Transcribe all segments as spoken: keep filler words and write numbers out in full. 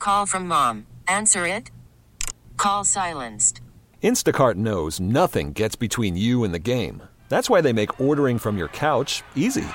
Call from mom. Answer it. Call silenced. Instacart knows nothing gets between you and the game. That's why they make ordering from your couch easy.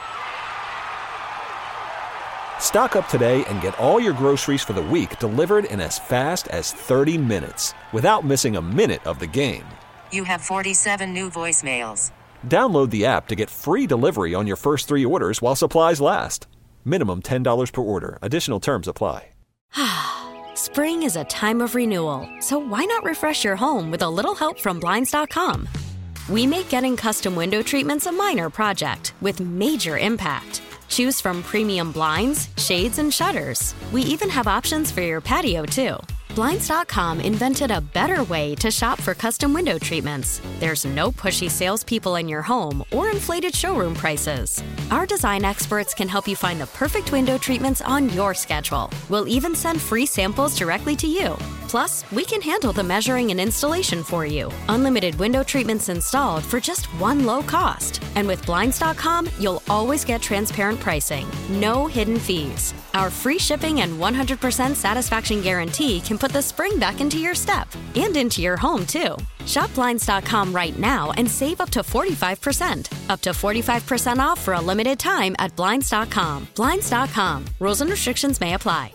Stock up today and get all your groceries for the week delivered in as fast as thirty minutes without missing a minute of the game. You have forty-seven new voicemails. Download the app to get free delivery on your first three orders while supplies last. Minimum ten dollars per order. Additional terms apply. Spring is a time of renewal, so why not refresh your home with a little help from Blinds dot com? We make getting custom window treatments a minor project with major impact. Choose from premium blinds, shades, and shutters. We even have options for your patio, too. Blinds dot com invented a better way to shop for custom window treatments. There's no pushy salespeople in your home or inflated showroom prices. Our design experts can help you find the perfect window treatments on your schedule. We'll even send free samples directly to you. Plus, we can handle the measuring and installation for you. Unlimited window treatments installed for just one low cost. And with Blinds dot com, you'll always get transparent pricing. No hidden fees. Our free shipping and one hundred percent satisfaction guarantee can put the spring back into your step and into your home, too. Shop Blinds dot com right now and save up to forty-five percent. Up to forty-five percent off for a limited time at Blinds dot com. Blinds dot com. Rules and restrictions may apply.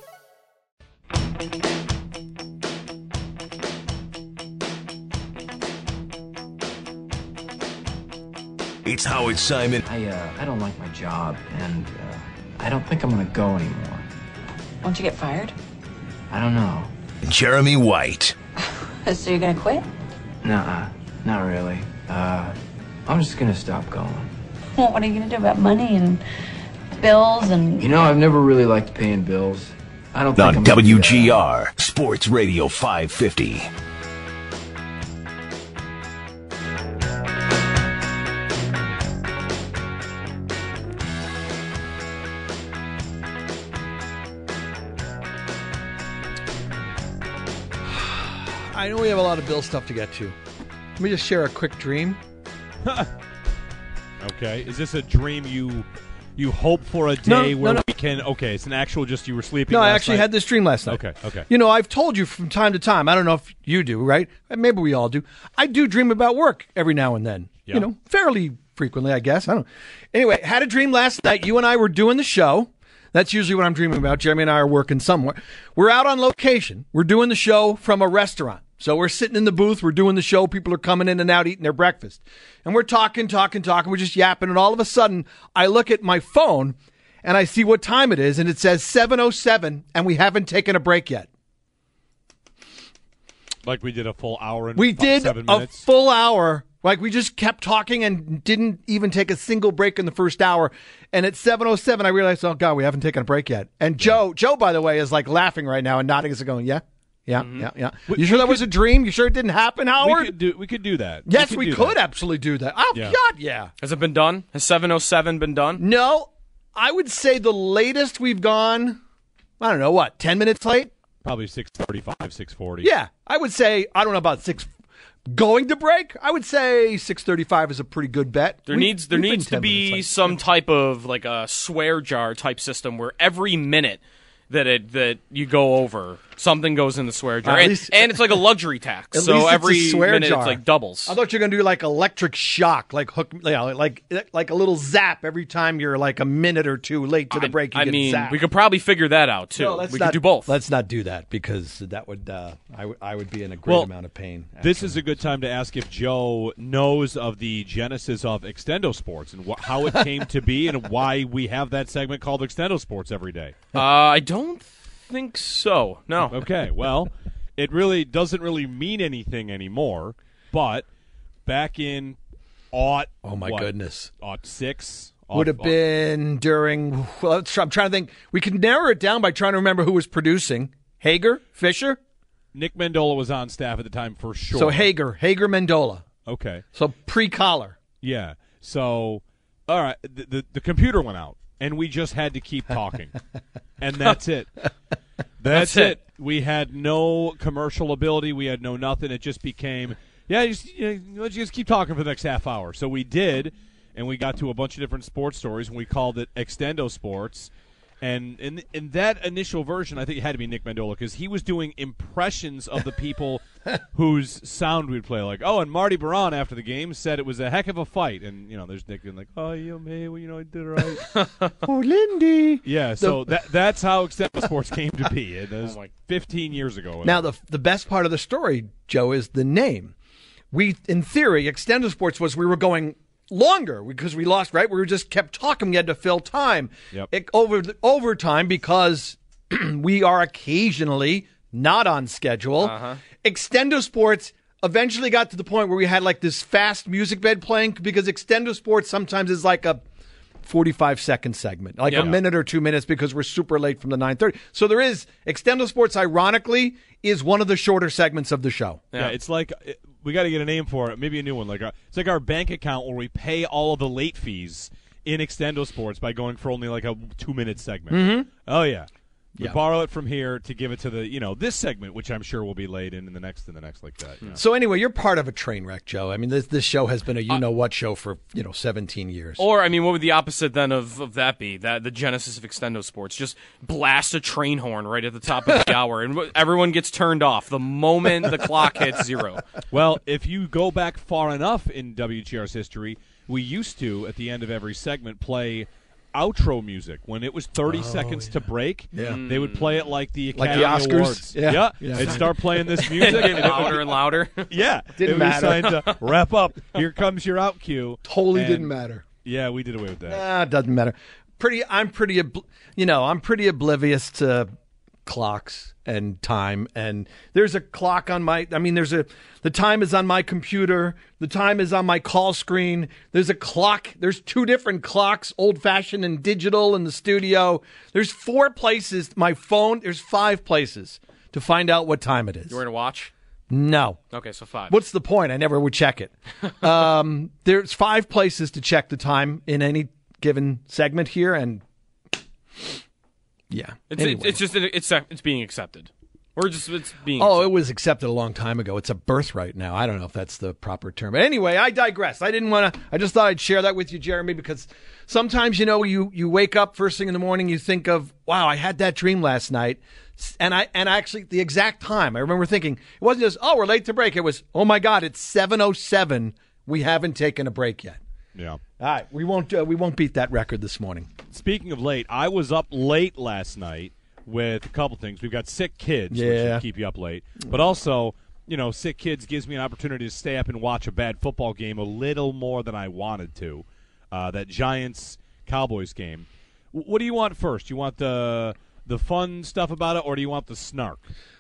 It's Howard Simon. I, uh, I don't like my job, and uh, I don't think I'm gonna go anymore. Won't you get fired? I don't know. Jeremy White. So you're gonna quit? Nuh-uh, not really. Uh, I'm just gonna stop going. Well, what are you gonna do about money and bills and... You know, I've never really liked paying bills. I don't think On I'm W G R, Sports Radio five fifty. I know we have a lot of Bill stuff to get to. Let me just share a quick dream. Okay. Is this a dream you you hope for a No, day no, where no. we can... Okay, it's an actual just you were sleeping No, I last actually night? had this dream last night. Okay, okay. You know, I've told you from time to time, I don't know if you do, right? Maybe we all do. I do dream about work every now and then. Yeah. You know, fairly frequently, I guess. I don't Anyway, had a dream last night. You and I were doing the show. That's usually what I'm dreaming about. Jeremy and I are working somewhere. We're out on location. We're doing the show from a restaurant. So we're sitting in the booth. We're doing the show. People are coming in and out eating their breakfast. And we're talking, talking, talking. We're just yapping. And all of a sudden, I look at my phone and I see what time it is. And it says seven oh seven and we haven't taken a break yet. Like we did a full hour and We about did seven a minutes? full hour. Like we just kept talking and didn't even take a single break in the first hour. And at seven oh seven, I realized, oh, God, we haven't taken a break yet. And Joe, Joe, by the way, is like laughing right now and nodding as going, yeah, yeah, Mm-hmm. yeah, yeah. We- you sure we that was a dream? You sure it didn't happen, Howard? We could do, we could do that. yes, could we do could that. absolutely do that. Oh, Yeah. God, yeah. Has it been done? Has seven oh seven been done? No, I would say the latest we've gone, I don't know, what, ten minutes late? Probably six thirty-five, six forty. Yeah, I would say, I don't know about six. Going to break, I would say six thirty-five is a pretty good bet. There We- needs there we've been needs to ten be minutes late. some type of like a swear jar type system where every minute that it that you go over, something goes in the swear jar, At and, least- and it's like a luxury tax. At so least it's a every swear minute jar. it's like doubles. I thought you were gonna do like electric shock, like hook, you know, like like a little zap every time you're like a minute or two late to the break. You I get mean, zapped. we could probably figure that out too. No, let's we not, could do both. Let's not do that because that would uh, I, w- I would be in a great Well, amount of pain. This after. is a good time to ask if Joe knows of the genesis of Extendo Sports and wh- how it came to be and why we have that segment called Extendo Sports every day. uh, I don't think so. No. Okay, well, it really doesn't really mean anything anymore, but back in aught, Oh my what, goodness. aught six, would have been during. Well, let's try, I'm trying to think. We can narrow it down by trying to remember who was producing. Hager, Fisher. Nick Mendola was on staff at the time for sure. So Hager, Hager Mendola. Okay. So pre-collar. Yeah. So, all right, the, the the computer went out, and we just had to keep talking, and that's it. That's, That's it. it. We had no commercial ability. We had no nothing. It just became, yeah, just, you know, let's just keep talking for the next half hour. So we did, and we got to a bunch of different sports stories, and we called it Extendo Sports. And in in that initial version, I think it had to be Nick Mandola because he was doing impressions of the people whose sound we'd play. Like, oh, and Marty Baron after the game said it was a heck of a fight. And, you know, there's Nick being like, oh, yeah, hey, well, you know, I did it right. Oh, Lindy. Yeah, so the, that that's how Extendo Sports came to be. It was like fifteen years ago. Now, the the best part of the story, Joe, is the name. We, in theory, Extendo Sports was we were going longer because we lost, right? We were just kept talking. We had to fill time Yep. it, over overtime because we are occasionally not on schedule. Uh-huh. Extendo Sports eventually got to the point where we had like this fast music bed playing because Extendo Sports sometimes is like a forty-five second segment, like Yeah. a minute or two minutes because we're super late from the nine thirty. So there is Extendo Sports, ironically, is one of the shorter segments of the show. Yeah, it's like it, we got to get a name for it, maybe a new one. Like our, it's like our bank account where we pay all of the late fees in Extendo Sports by going for only like a two minute segment. Mm-hmm. Oh yeah. We Yeah. borrow it from here to give it to the, you know, this segment, which I'm sure will be laid in, in the next and the next like that. you know. So anyway, you're part of a train wreck, Joe. I mean, this this show has been a you-know-what show for, you know, seventeen years. Or, I mean, what would the opposite then of, of that be? That the genesis of Extendo Sports. Just blast a train horn right at the top of the hour, and everyone gets turned off the moment the clock hits zero. Well, if you go back far enough in W G R's history, we used to, at the end of every segment, play outro music. When it was thirty seconds to break, Yeah. they would play it like the Like Academy the Oscars? Awards. Yeah. Yeah. They'd start playing this music. Get and it would louder be- and louder. Yeah. Didn't it was matter. signed to wrap up. Here comes your out cue. Totally And, didn't matter. Yeah, we did away with that. Ah, it doesn't matter. Pretty, I'm pretty, obl- you know, I'm pretty oblivious to clocks and time. And there's a clock on my, I mean, there's a, the time is on my computer. The time is on my call screen. There's a clock. There's two different clocks, old fashioned and digital in the studio. There's four places. My phone, there's five places to find out what time it is. You wearing a watch? No. Okay, so five. What's the point? I never would check it. Um, there's five places to check the time in any given segment here, and yeah. It's, Anyway. it's, it's just it's it's being accepted. Or just it's being Oh, it accepted. was accepted a long time ago. It's a birthright now. I don't know if that's the proper term. But anyway, I digress. I didn't want to, I just thought I'd share that with you, Jeremy, because sometimes, you know, you, you wake up first thing in the morning, you think of, wow, I had that dream last night. And I, and actually the exact time, I remember thinking, it wasn't just, oh, we're late to break. It was, oh my God, it's seven oh seven. We haven't taken a break yet. Yeah. All right. We won't, uh, we won't beat that record this morning. Speaking of late, I was up late last night with a couple things. We've got sick kids, which Yeah. will keep you up late. But also, you know, sick kids gives me an opportunity to stay up and watch a bad football game a little more than I wanted to. Uh, that Giants-Cowboys game. W- what do you want first? You want the the fun stuff about it, or do you want the snark?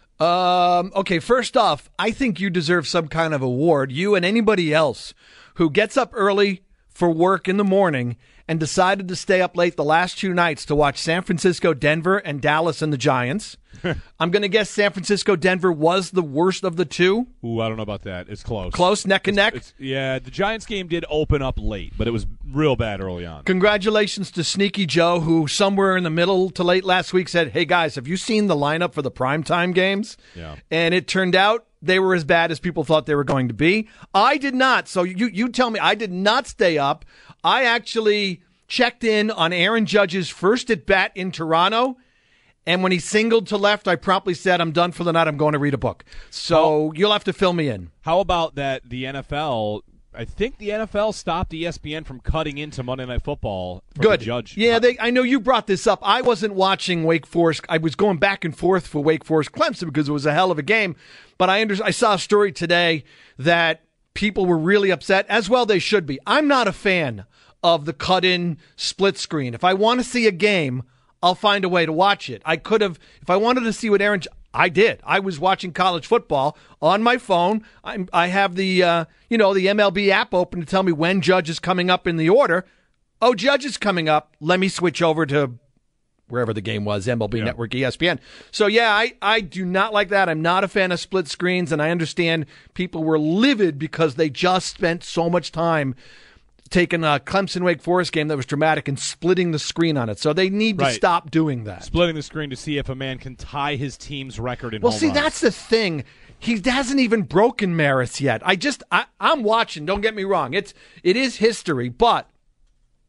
Um, okay, first off, I think you deserve some kind of award. You and anybody else who gets up early for work in the morning and decided to stay up late the last two nights to watch San Francisco, Denver, and Dallas and the Giants. I'm going to guess San Francisco, Denver was the worst of the two. Ooh, I don't know about that. It's close. Close, neck and It's- neck. it's- yeah, the Giants game did open up late, but it was real bad early on. Congratulations to Sneaky Joe, who somewhere in the middle to late last week said, hey, guys, have you seen the lineup for the primetime games? Yeah. And it turned out they were as bad as people thought they were going to be. I did not. So you, you tell me, I did not stay up. I actually checked in on Aaron Judge's first at bat in Toronto. And when he singled to left, I promptly said, I'm done for the night. I'm going to read a book. So you'll have to fill me in. How about that the N F L, I think the N F L stopped E S P N from cutting into Monday Night Football for Good. the Judge. Yeah, they, I know you brought this up. I wasn't watching Wake Forest. I was going back and forth for Wake Forest Clemson because it was a hell of a game. But I under, I saw a story today that people were really upset, as well they should be. I'm not a fan of the cut-in split screen. If I want to see a game, I'll find a way to watch it. I could have, if I wanted to see what Aaron, I did. I was watching college football on my phone. I'm, I have the, uh, you know, the M L B app open to tell me when Judge is coming up in the order. Oh, Judge is coming up. Let me switch over to wherever the game was, M L B Yeah. Network, E S P N. So, yeah, I, I do not like that. I'm not a fan of split screens, and I understand people were livid because they just spent so much time taking a Clemson-Wake Forest game that was dramatic and splitting the screen on it. So they need to Right. stop doing that. Splitting the screen to see if a man can tie his team's record in Well, home see, runs. that's the thing. He hasn't even broken Maris yet. I just, I, I'm watching. Don't get me wrong. It's, it is history. But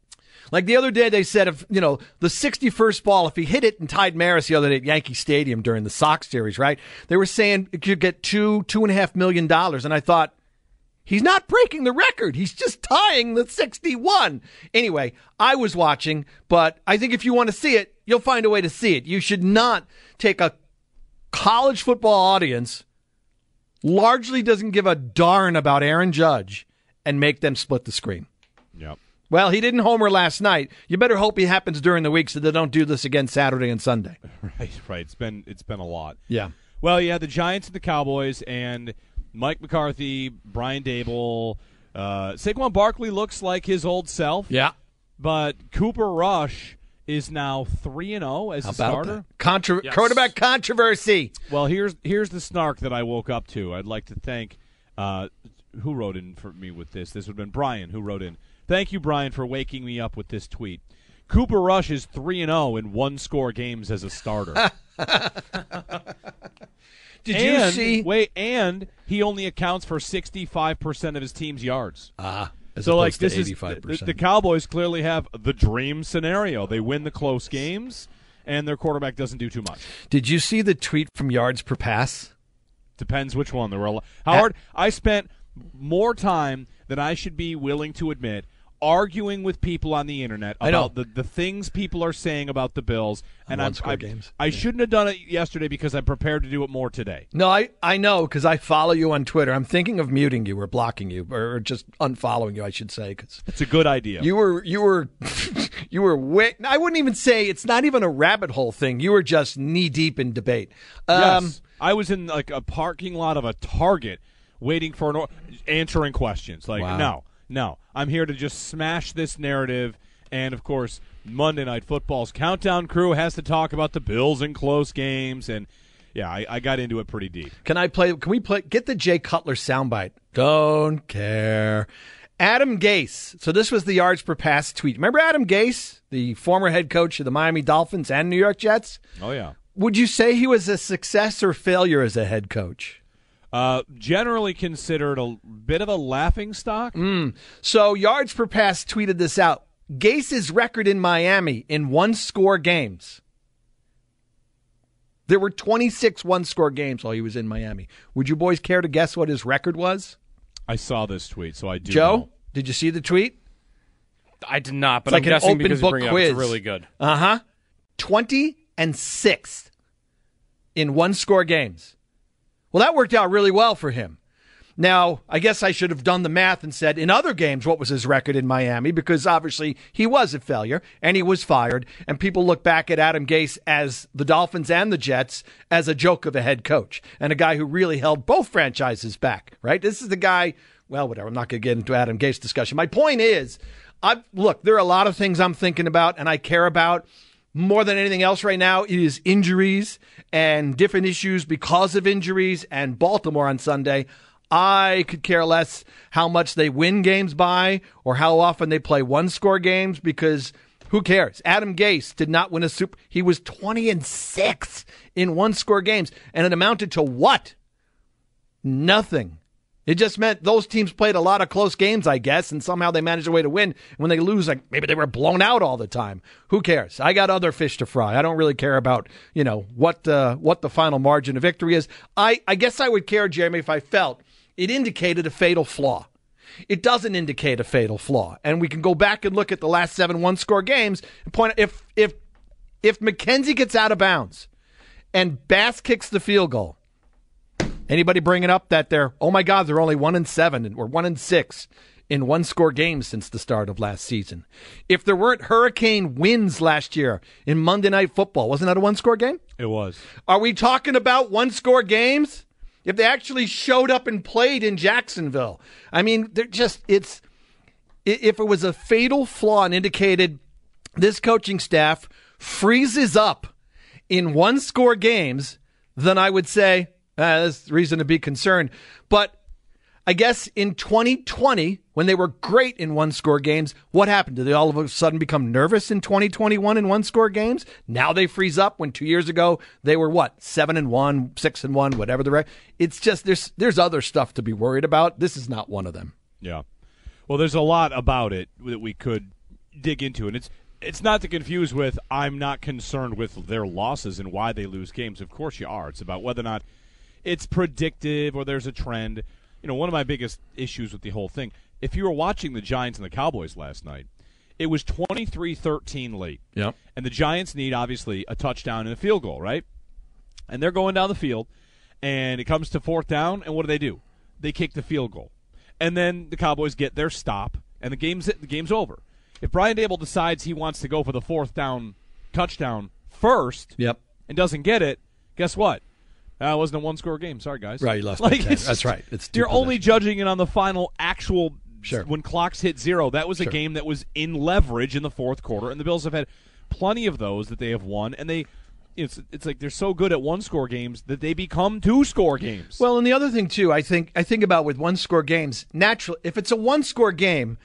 Like the other day, they said if, you know, the sixty-first ball, if he hit it and tied Maris the other day at Yankee Stadium during the Sox series, right? They were saying it could get two, two and a half million dollars. And I thought, he's not breaking the record. He's just tying the sixty-one. Anyway, I was watching, but I think if you want to see it, you'll find a way to see it. You should not take a college football audience largely doesn't give a darn about Aaron Judge and make them split the screen. Yep. Well, he didn't homer last night. You better hope he happens during the week so they don't do this again Saturday and Sunday. Right, right. It's been it's been a lot. Yeah. Well, yeah, the Giants and the Cowboys and Mike McCarthy, Brian Dable, uh, Saquon Barkley looks like his old self. Yeah. But Cooper Rush is now three and zero as How a about starter. that? Contro- Yes. Quarterback controversy. Well, here's here's the snark that I woke up to. I'd like to thank uh, who wrote in for me with this. This would have been Brian who wrote in. Thank you, Brian, for waking me up with this tweet. Cooper Rush is three and zero in one score games as a starter. Did and, you see? Wait, and he only accounts for sixty-five percent of his team's yards. Ah, as so like opposed this to is eighty-five the, percent. the Cowboys clearly have the dream scenario. They win the close games, and their quarterback doesn't do too much. Did you see the tweet from yards per pass? Depends which one. There were a lot. Howard, I spent more time than I should be willing to admit arguing with people on the internet I know. about the, the things people are saying about the Bills, and I'm, one-score I, games. I shouldn't have done it yesterday because I'm prepared to do it more today. No, I, I know because I follow you on Twitter. I'm thinking of muting you or blocking you or just unfollowing you, I should say, because It's a good idea. you were you were you were way, I wouldn't even say it's not even a rabbit hole thing. You were just knee deep in debate. Um, Yes. I was in like a parking lot of a Target waiting for an or- answering questions. Like, Wow. no, no. I'm here to just smash this narrative. And, of course, Monday Night Football's countdown crew has to talk about the Bills in close games. And, yeah, I, I got into it pretty deep. Can I play? Can we play? Get the Jay Cutler soundbite. Don't care. Adam Gase. So this was the yards per pass tweet. Remember Adam Gase, the former head coach of the Miami Dolphins and New York Jets? Oh, yeah. Would you say he was a success or failure as a head coach? Uh, generally considered a bit of a laughing stock. Mm. So yards per pass tweeted this out. Gase's record in Miami in one-score games. There were twenty-six one-score games while he was in Miami. Would you boys care to guess what his record was? I saw this tweet, so I do Joe, know. did you see the tweet? I did not, but It's like I'm an guessing open because you book bring it up, quiz. it's really good. Uh-huh. twenty and six in one-score games. Well, that worked out really well for him. Now, I guess I should have done the math and said, in other games, what was his record in Miami? Because obviously he was a failure and he was fired. And people look back at Adam Gase as the Dolphins and the Jets as a joke of a head coach and a guy who really held both franchises back, right? This is the guy, well, whatever. I'm not going to get into Adam Gase discussion. My point is, I look, there are a lot of things I'm thinking about and I care about. More than anything else right now, it is injuries and different issues because of injuries and Baltimore on Sunday. I could care less how much they win games by or how often they play one-score games because who cares? Adam Gase did not win a Super. He was twenty and six in one-score games, and it amounted to what? Nothing. It just meant those teams played a lot of close games, I guess, and somehow they managed a way to win. When they lose, like maybe they were blown out all the time. Who cares? I got other fish to fry. I don't really care about, you know, what uh, what the final margin of victory is. I, I guess I would care, Jeremy, if I felt it indicated a fatal flaw. It doesn't indicate a fatal flaw. And we can go back and look at the last seven one-score games and point out if if if McKenzie gets out of bounds and Bass kicks the field goal, anybody bringing up that they're, oh my God, they're only one and seven or one and six in one-score games since the start of last season. If there weren't hurricane winds last year in Monday Night Football, wasn't that a one-score game? It was. Are we talking about one-score games? If they actually showed up and played in Jacksonville, I mean, they're just, it's, if it was a fatal flaw and indicated this coaching staff freezes up in one-score games, then I would say, Uh, there's reason to be concerned. But I guess in twenty twenty, when they were great in one-score games, what happened? Did they all of a sudden become nervous in twenty twenty-one in one-score games? Now they freeze up when two years ago they were, what, seven and one, six and one, whatever the record. It's just there's there's other stuff to be worried about. This is not one of them. Yeah. Well, there's a lot about it that we could dig into it. It's it's not to confuse with I'm not concerned with their losses and why they lose games. Of course you are. It's about whether or not it's predictive or there's a trend. You know, one of my biggest issues with the whole thing, if you were watching the Giants and the Cowboys last night, it was twenty-three thirteen late. Yep. And the Giants need, obviously, a touchdown and a field goal, right? And they're going down the field, and it comes to fourth down, and what do they do? They kick the field goal. And then the Cowboys get their stop, and the game's the game's over. If Brian Daboll decides he wants to go for the fourth down touchdown first Yep. and doesn't get it, guess what? Uh, it wasn't a one-score game. Sorry, guys. Right, you lost like, by ten. it's- That's right. It's two You're only possessions. judging it on the final actual Sure. when clocks hit zero. That was a Sure. game that was in leverage in the fourth quarter, and the Bills have had plenty of those that they have won, and they it's it's like they're so good at one-score games that they become two-score games. Well, and the other thing too, I think I think about with one-score games. Naturally, if it's a one-score game,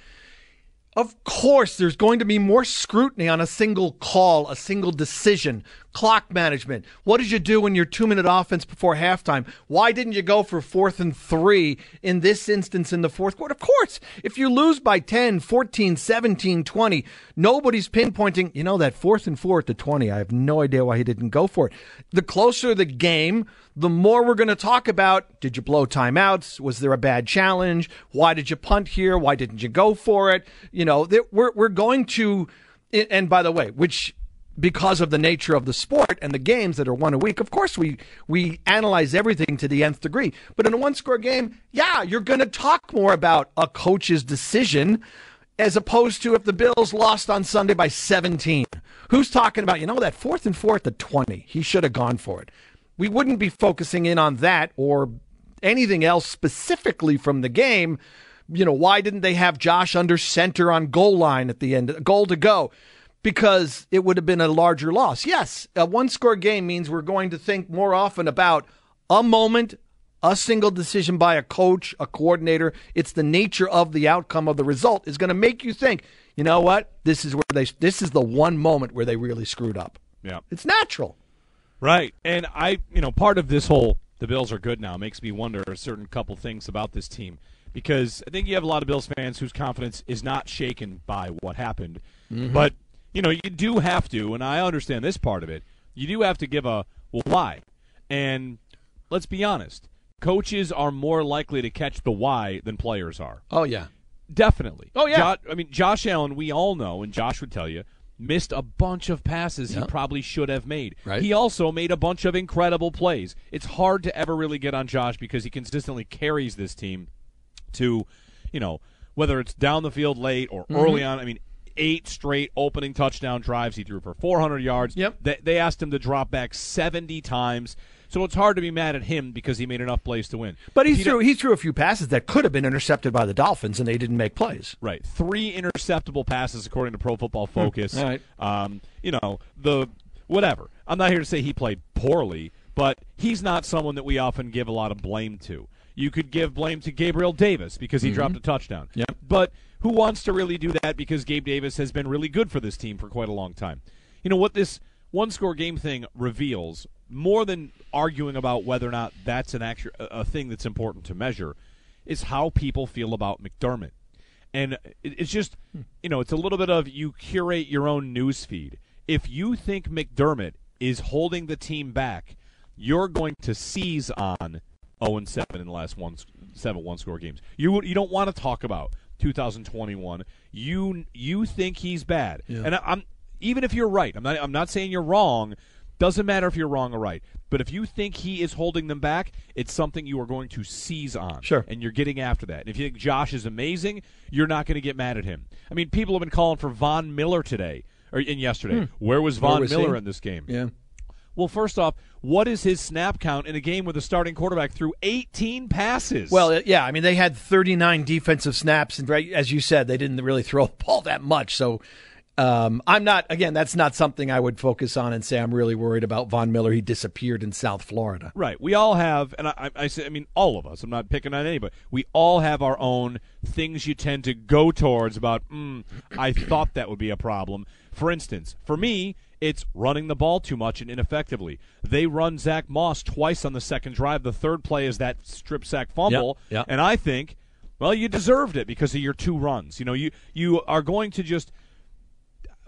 of course, there's going to be more scrutiny on a single call, a single decision, clock management. What did you do when you're two-minute offense before halftime? Why didn't you go for fourth and three in this instance in the fourth quarter? Of course, if you lose by ten, fourteen, seventeen, twenty, nobody's pinpointing, you know, that fourth and four at the twenty. I have no idea why he didn't go for it. The closer the game, the more we're going to talk about, did you blow timeouts? Was there a bad challenge? Why did you punt here? Why didn't you go for it? You know, we're we're going to, and by the way, which because of the nature of the sport and the games that are one a week, of course we we analyze everything to the nth degree. But in a one-score game, yeah, you're going to talk more about a coach's decision as opposed to if the Bills lost on Sunday by seventeen. Who's talking about, you know, that fourth and four at the twenty? He should have gone for it. We wouldn't be focusing in on that or anything else specifically from the game. You know, why didn't they have Josh under center on goal line at the end, goal to go? Because it would have been a larger loss. Yes, a one-score game means we're going to think more often about a moment, a single decision by a coach, a coordinator. It's the nature of the outcome of the result is going to make you think, you know what? This is where they. This is the one moment where they really screwed up. Yeah, it's natural. Right. And I, you know, part of this whole the Bills are good now makes me wonder a certain couple things about this team. Because I think you have a lot of Bills fans whose confidence is not shaken by what happened. Mm-hmm. But, you know, you do have to, and I understand this part of it, you do have to give a, well, why? And let's be honest, coaches are more likely to catch the why than players are. Oh, yeah. Definitely. Oh, yeah. Jo- I mean, Josh Allen, we all know, and Josh would tell you, missed a bunch of passes yeah. he probably should have made. Right. He also made a bunch of incredible plays. It's hard to ever really get on Josh because he consistently carries this team to, you know, whether it's down the field late or mm-hmm. early on. I mean, eight straight opening touchdown drives. He threw for four hundred yards. Yep. They, they asked him to drop back seventy times. So it's hard to be mad at him because he made enough plays to win. But he, he threw he threw a few passes that could have been intercepted by the Dolphins, and they didn't make plays. Right. Three interceptable passes, according to Pro Football Focus. Hmm. All right. Um, you know, the whatever. I'm not here to say he played poorly, but he's not someone that we often give a lot of blame to. You could give blame to Gabriel Davis because he mm-hmm. dropped a touchdown. Yep. But who wants to really do that because Gabe Davis has been really good for this team for quite a long time? You know, what this one-score game thing reveals, more than arguing about whether or not that's an actu- a thing that's important to measure, is how people feel about McDermott. And it's just, you know, it's a little bit of you curate your own news feed. If you think McDermott is holding the team back, you're going to seize on oh and seven in the last one, seven one-score games. You you don't want to talk about two thousand twenty-one. You you think he's bad, yeah. and I, I'm even if you're right. I'm not I'm not saying you're wrong. Doesn't matter if you're wrong or right. But if you think he is holding them back, it's something you are going to seize on. Sure. And you're getting after that. And if you think Josh is amazing, you're not going to get mad at him. I mean, people have been calling for Von Miller today or and yesterday. Hmm. Where was Von Where was Miller he? in this game? Yeah. Well, first off, what is his snap count in a game where the starting quarterback threw eighteen passes? Well, yeah, I mean, they had thirty-nine defensive snaps, and as you said, they didn't really throw the ball that much. So um, I'm not, again, that's not something I would focus on and say I'm really worried about Von Miller. He disappeared in South Florida. Right. We all have, and I, I, I say, I mean, all of us, I'm not picking on anybody, we all have our own things you tend to go towards about, mm, I thought that would be a problem. For instance, for me, it's running the ball too much and ineffectively. They run Zach Moss twice on the second drive. The third play is that strip sack fumble. Yep, yep. And I think, well, you deserved it because of your two runs. You know, you, you are going to just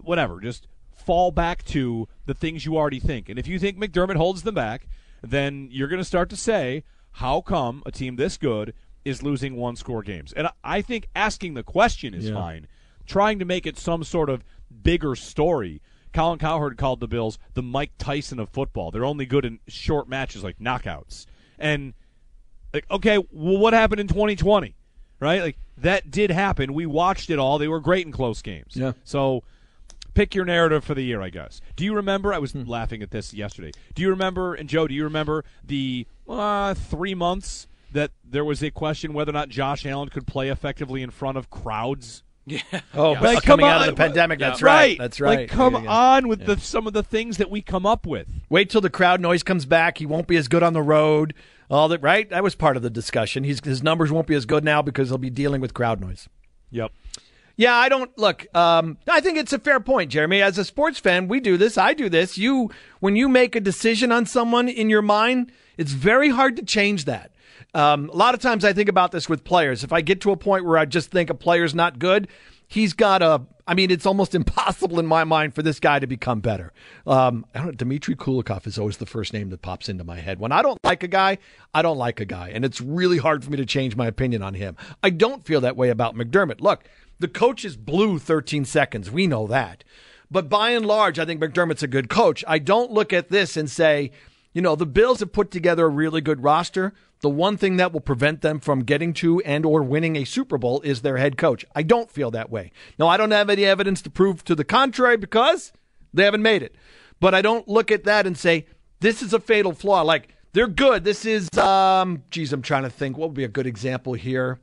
whatever. Just fall back to the things you already think. And if you think McDermott holds them back, then you're going to start to say, how come a team this good is losing one-score games? And I think asking the question is yeah. fine. Trying to make it some sort of bigger story. Colin Cowherd called the Bills the Mike Tyson of football. They're only good in short matches like knockouts. And, like, okay, well, what happened in twenty twenty? Right? Like, that did happen. We watched it all. They were great in close games. Yeah. So pick your narrative for the year, I guess. Do you remember? I was hmm. laughing at this yesterday. Do you remember, and Joe, do you remember the uh, three months that there was a question whether or not Josh Allen could play effectively in front of crowds? Yeah. Oh, yeah. Like, coming out on, of the pandemic. Yeah. That's right. right. That's right. Like, come yeah, yeah. on with yeah. the, some of the things that we come up with. Wait till the crowd noise comes back. He won't be as good on the road. All that, right? That was part of the discussion. He's, his numbers won't be as good now because he'll be dealing with crowd noise. Yep. Yeah, I don't look. Um, I think it's a fair point, Jeremy. As a sports fan, we do this. I do this. You, when you make a decision on someone in your mind, it's very hard to change that. Um, a lot of times, I think about this with players. If I get to a point where I just think a player's not good, he's got a. I mean, it's almost impossible in my mind for this guy to become better. Um, I don't know, Dmitry Kulikov is always the first name that pops into my head. When I don't like a guy, I don't like a guy, and it's really hard for me to change my opinion on him. I don't feel that way about McDermott. Look. The coaches blew thirteen seconds. We know that. But by and large, I think McDermott's a good coach. I don't look at this and say, you know, the Bills have put together a really good roster. The one thing that will prevent them from getting to and or winning a Super Bowl is their head coach. I don't feel that way. Now, I don't have any evidence to prove to the contrary because they haven't made it. But I don't look at that and say, this is a fatal flaw. Like, they're good. This is, um, geez, I'm trying to think. What would be a good example here?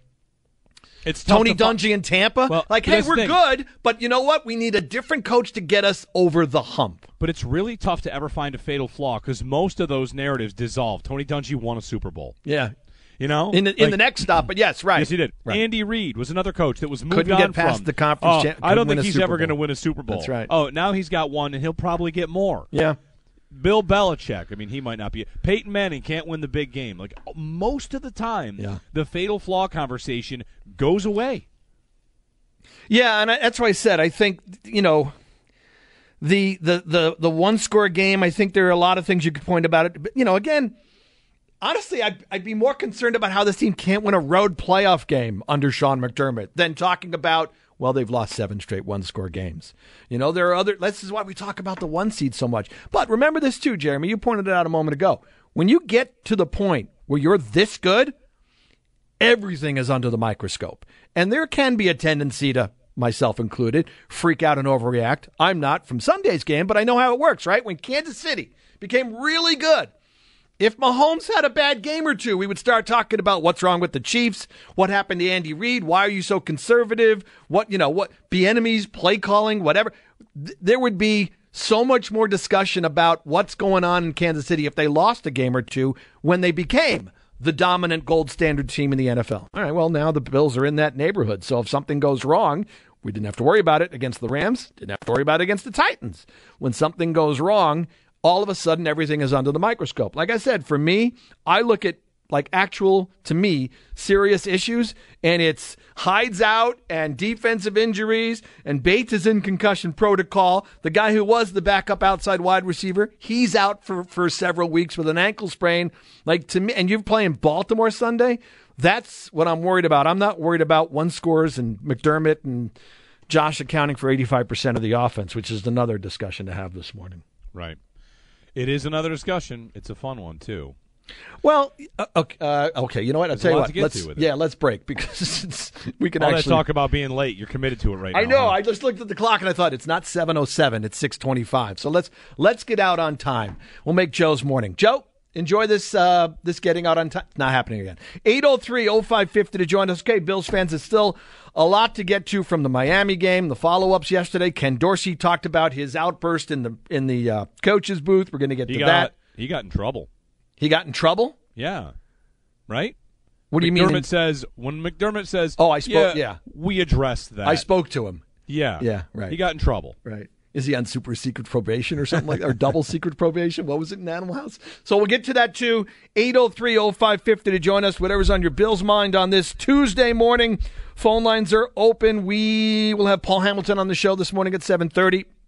It's Tony Dungy in Tampa. Well, like, hey, we're thing. good, but you know what? We need a different coach to get us over the hump. But it's really tough to ever find a fatal flaw because most of those narratives dissolve. Tony Dungy won a Super Bowl. Yeah. You know? In the, like, in the next stop, but yes, right. Yes, he did. Right. Andy Reid was another coach that was moved Couldn't on get past from. the conference. Oh, Cha- I don't think win a he's Super ever Bowl. going to win a Super Bowl. That's right. Oh, now he's got one, and he'll probably get more. Yeah. Bill Belichick, I mean, he might not be. Peyton Manning can't win the big game. Like, most of the time, yeah. the fatal flaw conversation goes away. Yeah, and I, that's why I said I think, you know, the the the the one score game, I think there are a lot of things you could point about it. But, you know, again, honestly, I'd, I'd be more concerned about how this team can't win a road playoff game under Sean McDermott than talking about, well, they've lost seven straight one-score games. You know, there are other – this is why we talk about the one seed so much. But remember this too, Jeremy. You pointed it out a moment ago. When you get to the point where you're this good, everything is under the microscope. And there can be a tendency to, myself included, freak out and overreact. I'm not from Sunday's game, but I know how it works, right? When Kansas City became really good, if Mahomes had a bad game or two, we would start talking about what's wrong with the Chiefs, what happened to Andy Reid, why are you so conservative, what, you know, what, Bieniemy's play calling, whatever. Th- there would be so much more discussion about what's going on in Kansas City if they lost a game or two when they became the dominant gold standard team in the N F L. All right, well, now the Bills are in that neighborhood, so if something goes wrong, we didn't have to worry about it against the Rams, didn't have to worry about it against the Titans. When something goes wrong, all of a sudden, everything is under the microscope. Like I said, for me, I look at like actual, to me, serious issues, and it's hides out and defensive injuries, and Bates is in concussion protocol. The guy who was the backup outside wide receiver, he's out for, for several weeks with an ankle sprain. Like to me, and you're playing Baltimore Sunday, that's what I'm worried about. I'm not worried about one scores and McDermott and Josh accounting for eighty-five percent of the offense, which is another discussion to have this morning. Right. It is another discussion. It's a fun one, too. Well, uh, okay, uh, okay, you know what? I'll There's tell a you lot what. to get Let's, to with it. yeah, let's break because it's, we can All actually that talk about being late. You're committed to it right I now. know. Huh? I just looked at the clock and I thought it's not seven oh seven. It's six twenty-five. So let's let's get out on time. We'll make Joe's morning. Joe, enjoy this uh, this getting out on time. Not happening again. eight oh three oh five fifty to join us. Okay, Bills fans, it's still a lot to get to from the Miami game, the follow-ups yesterday. Ken Dorsey talked about his outburst in the in the uh, coach's booth. We're going to get he to got, that. He got in trouble. He got in trouble? Yeah. Right? What do you McDermott mean? In- says when McDermott says, "Oh, I spoke." Yeah, yeah, we addressed that. I spoke to him. Yeah, yeah, right. He got in trouble. Right. Is he on super secret probation or something like that? Or double secret probation? What was it in Animal House? So we'll get to that too. eight oh three oh five fifty to join us. Whatever's on your Bills' mind on this Tuesday morning. Phone lines are open. We will have Paul Hamilton on the show this morning at seven thirty.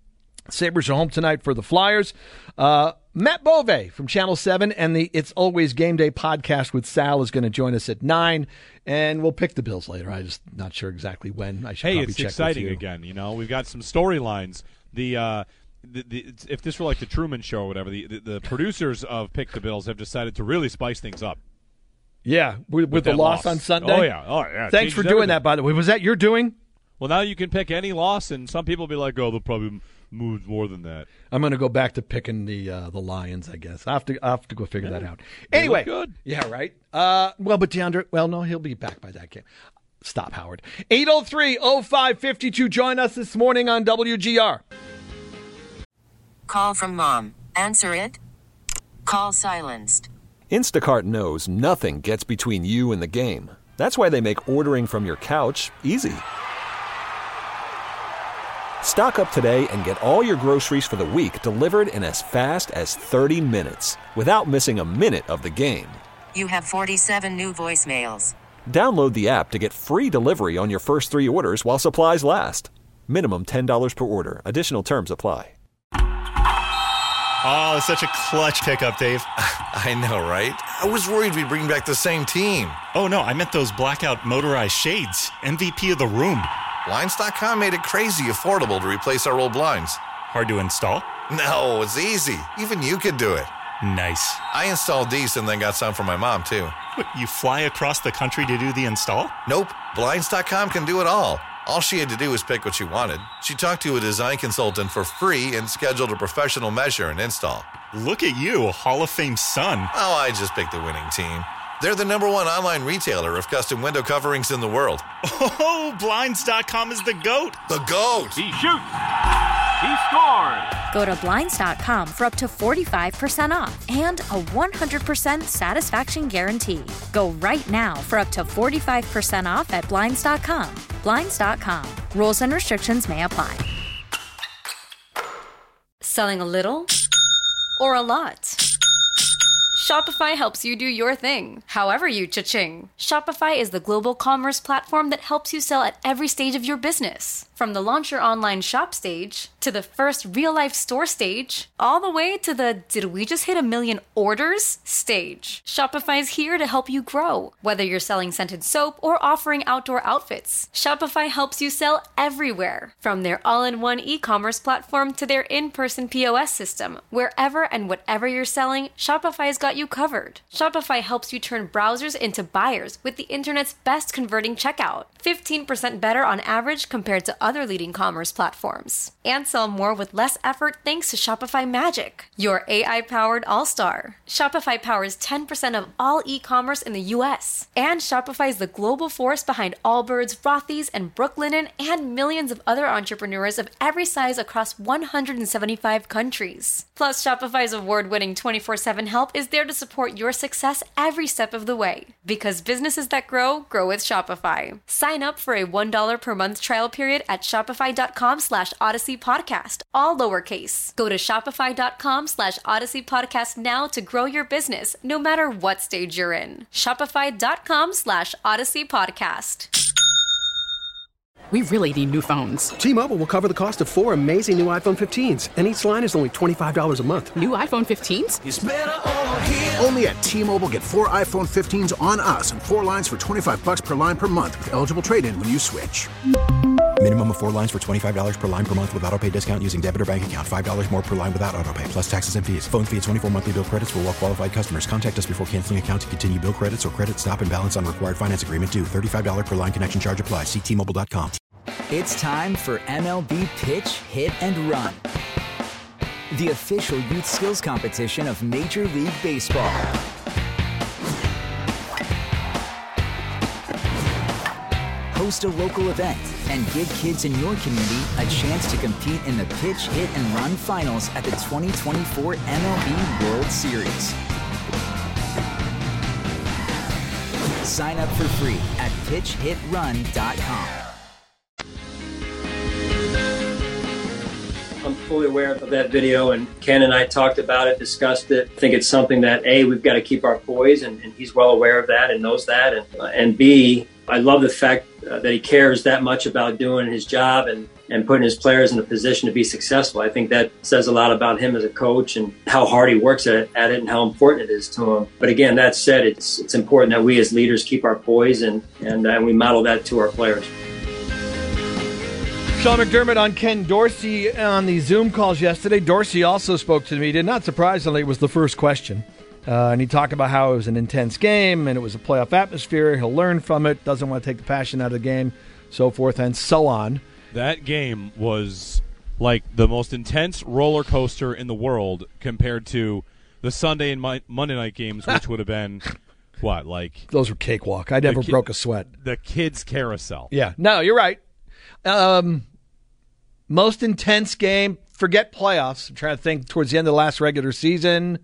Sabres are home tonight for the Flyers. Uh, Matt Bove from Channel seven and the It's Always Game Day podcast with Sal is going to join us at nine, and we'll pick the Bills later. I'm just not sure exactly when. I should hey, probably it's check exciting with you. again. You know, we've got some storylines. The, uh, the, the it's, if this were like the Truman Show or whatever, the, the, the producers of Pick the Bills have decided to really spice things up. Yeah, with, with, With the that loss loss. on Sunday. Oh, yeah. Oh, yeah. It Thanks for changes doing everything. that, by the way. Was that your doing? Well, now you can pick any loss, and some people will be like, oh, they'll probably move more than that. I'm going to go back to picking the uh, the Lions, I guess. I have to, I have to go figure Yeah. that out. They Anyway. look good. Yeah, right. Uh, well, but DeAndre, well, no, he'll be back by that game. Stop, Howard. eight oh three oh five five two. Join us this morning on W G R. Call from mom. Answer it. Call silenced. Instacart knows nothing gets between you and the game. That's why they make ordering from your couch easy. Stock up today and get all your groceries for the week delivered in as fast as thirty minutes without missing a minute of the game. You have forty-seven new voicemails. Download the app to get free delivery on your first three orders while supplies last. Minimum ten dollars per order. Additional terms apply. Oh, such a clutch pickup, Dave. I know, right? I was worried we'd bring back the same team. Oh, no, I meant those blackout motorized shades. M V P of the room. Blinds dot com made it crazy affordable to replace our old blinds. Hard to install? No, it's easy. Even you could do it. Nice. I installed these and then got some for my mom, too. What, you fly across the country to do the install? Nope. Blinds dot com can do it all. All she had to do was pick what she wanted. She talked to a design consultant for free and scheduled a professional measure and install. Look at you, a Hall of Fame son. Oh, I just picked the winning team. They're the number one online retailer of custom window coverings in the world. Oh, Blinds dot com is the GOAT. The GOAT! He shoots! He scores! Go to Blinds dot com for up to forty-five percent off and a one hundred percent satisfaction guarantee. Go right now for up to forty-five percent off at Blinds dot com. Blinds dot com. Rules and restrictions may apply. Selling a little or a lot? Shopify helps you do your thing, however you cha-ching. Shopify is the global commerce platform that helps you sell at every stage of your business. From the launch your online shop stage, to the first real-life store stage, all the way to the did we just hit a million orders stage. Shopify's here to help you grow. Whether you're selling scented soap or offering outdoor outfits, Shopify helps you sell everywhere. From their all-in-one e-commerce platform to their in-person P O S system, wherever and whatever you're selling, Shopify's got you covered. Shopify helps you turn browsers into buyers with the internet's best converting checkout. fifteen percent better on average compared to other leading commerce platforms. And sell more with less effort thanks to Shopify Magic, your A I-powered all-star. Shopify powers ten percent of all e-commerce in the U S. And Shopify is the global force behind Allbirds, Rothy's, and Brooklinen, and millions of other entrepreneurs of every size across one hundred seventy-five countries. Plus, Shopify's award-winning twenty-four seven help is there to support your success every step of the way. Because businesses that grow, grow with Shopify. Sign up for a one dollar per month trial period at shopify.com slash Odyssey Podcast, all lowercase. Go to shopify.com slash Odyssey Podcast now to grow your business, no matter what stage you're in. Shopify.com slash Odyssey Podcast. We really need new phones. T-Mobile will cover the cost of four amazing new iPhone fifteens, and each line is only twenty-five dollars a month. New iPhone fifteens? It's better over here. Only at T-Mobile, get four iPhone fifteens on us and four lines for twenty-five bucks per line per month with eligible trade-in when you switch. Minimum of four lines for twenty-five dollars per line per month with autopay discount using debit or bank account. five dollars more per line without autopay, plus taxes and fees. Phone fee at twenty-four monthly bill credits for well-qualified customers. Contact us before canceling account to continue bill credits or credit stop and balance on required finance agreement due. thirty-five dollars per line connection charge applies. See T Mobile dot com. It's time for M L B Pitch, Hit, and Run, the official youth skills competition of Major League Baseball. Host a local event and give kids in your community a chance to compete in the Pitch, Hit, and Run finals at the twenty twenty-four M L B World Series. Sign up for free at pitch hit run dot com. I'm fully aware of that video, and Ken and I talked about it, discussed it. I think it's something that, A, we've got to keep our poise, and, and he's well aware of that and knows that. And, uh, and B, I love the fact uh, that he cares that much about doing his job and and putting his players in a position to be successful. I think that says a lot about him as a coach and how hard he works at it, at it and how important it is to him. But again, that said, it's it's important that we as leaders keep our poise and, and, uh, we model that to our players. Sean McDermott on Ken Dorsey on the Zoom calls yesterday. Dorsey also spoke to the media. Not surprisingly, it was the first question. Uh, and he talked about how it was an intense game and it was a playoff atmosphere. He'll learn from it, doesn't want to take the passion out of the game, so forth and so on. That game was like the most intense roller coaster in the world compared to the Sunday and my, Monday night games, which would have been, what, like... Those were cakewalk. I never ki- broke a sweat. The kids' carousel. Yeah. No, you're right. Um... Most intense game, forget playoffs. I'm trying to think towards the end of the last regular season.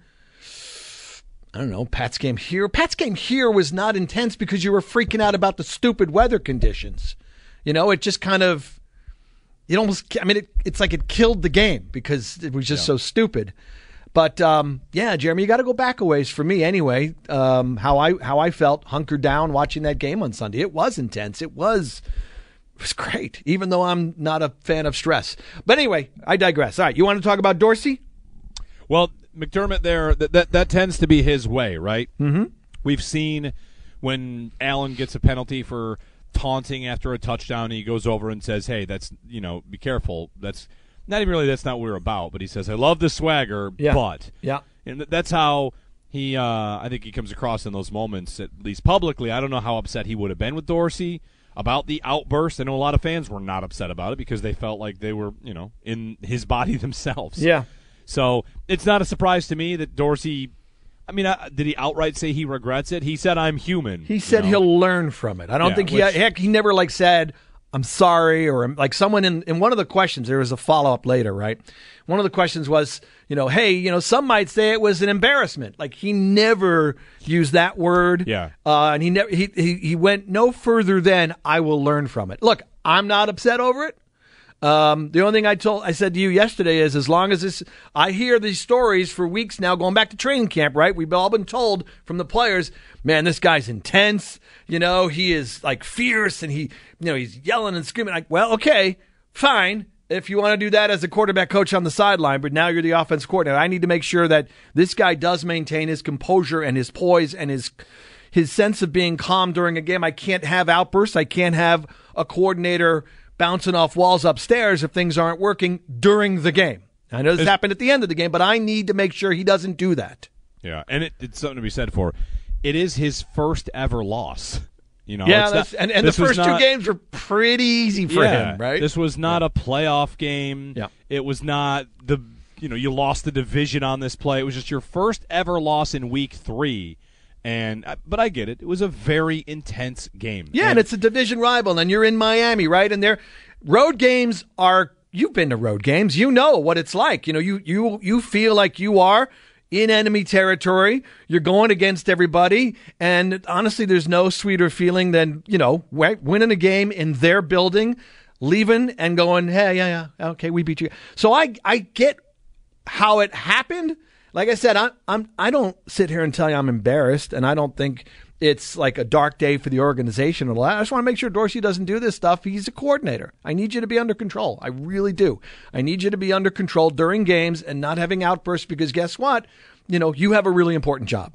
I don't know, Pat's game here. Pat's game here was not intense because you were freaking out about the stupid weather conditions. You know, it just kind of, it almost, I mean, it, it's like it killed the game because it was just yeah. so stupid. But, um, yeah, Jeremy, you got to go back a ways for me anyway. Um, how I how I felt hunkered down watching that game on Sunday. It was intense. It was... It was great, even though I'm not a fan of stress. But anyway, I digress. All right, you want to talk about Dorsey? Well, McDermott there, that that, that tends to be his way, right? Mm-hmm. We've seen when Allen gets a penalty for taunting after a touchdown, he goes over and says, hey, that's, you know, be careful. That's not even really, that's not what we're about. But he says, I love the swagger, yeah. but. Yeah. And that's how he, uh, I think he comes across in those moments, at least publicly. I don't know how upset he would have been with Dorsey about the outburst. I know a lot of fans were not upset about it because they felt like they were, you know, in his body themselves. Yeah. So it's not a surprise to me that Dorsey, I mean, uh, did he outright say he regrets it? He said, I'm human. He said you know? he'll learn from it. I don't yeah, think he, which, heck, he never like said, I'm sorry, or like someone in, in one of the questions, there was a follow-up later, right? One of the questions was, you know, hey, you know, some might say it was an embarrassment. Like he never used that word. Yeah. Uh, and he never, he, he, he went no further than I will learn from it. Look, I'm not upset over it. Um, the only thing I told, I said to you yesterday is as long as this, I hear these stories for weeks now going back to training camp, right? We've all been told from the players, man, this guy's intense. You know, he is like fierce and he, you know, he's yelling and screaming. Like, well, okay, fine. If you want to do that as a quarterback coach on the sideline, but now you're the offense coordinator, I need to make sure that this guy does maintain his composure and his poise and his his sense of being calm during a game. I can't have outbursts. I can't have a coordinator bouncing off walls upstairs if things aren't working during the game. I know this it's, happened at the end of the game, but I need to make sure he doesn't do that. Yeah, and it, it's something to be said for. It is his first ever loss. You know, yeah, it's that's, not, and, and the first not, two games were pretty easy for yeah, him, right? This was not yeah. a playoff game. Yeah. It was not the, you know, you lost the division on this play. It was just your first ever loss in week three. And but I get it. It was a very intense game. Yeah, and, and it's a division rival, and you're in Miami, right? And their road games are. You've been to road games. You know what it's like. You know, you you you feel like you are in enemy territory. You're going against everybody, and honestly, there's no sweeter feeling than, you know, winning a game in their building, leaving and going, hey, yeah, yeah, okay, we beat you. So I I get how it happened. Like I said, I, I'm I don't sit here and tell you I'm embarrassed, and I don't think it's like a dark day for the organization. Or I just want to make sure Dorsey doesn't do this stuff. He's a coordinator. I need you to be under control. I really do. I need you to be under control during games and not having outbursts, because guess what? You know, you have a really important job.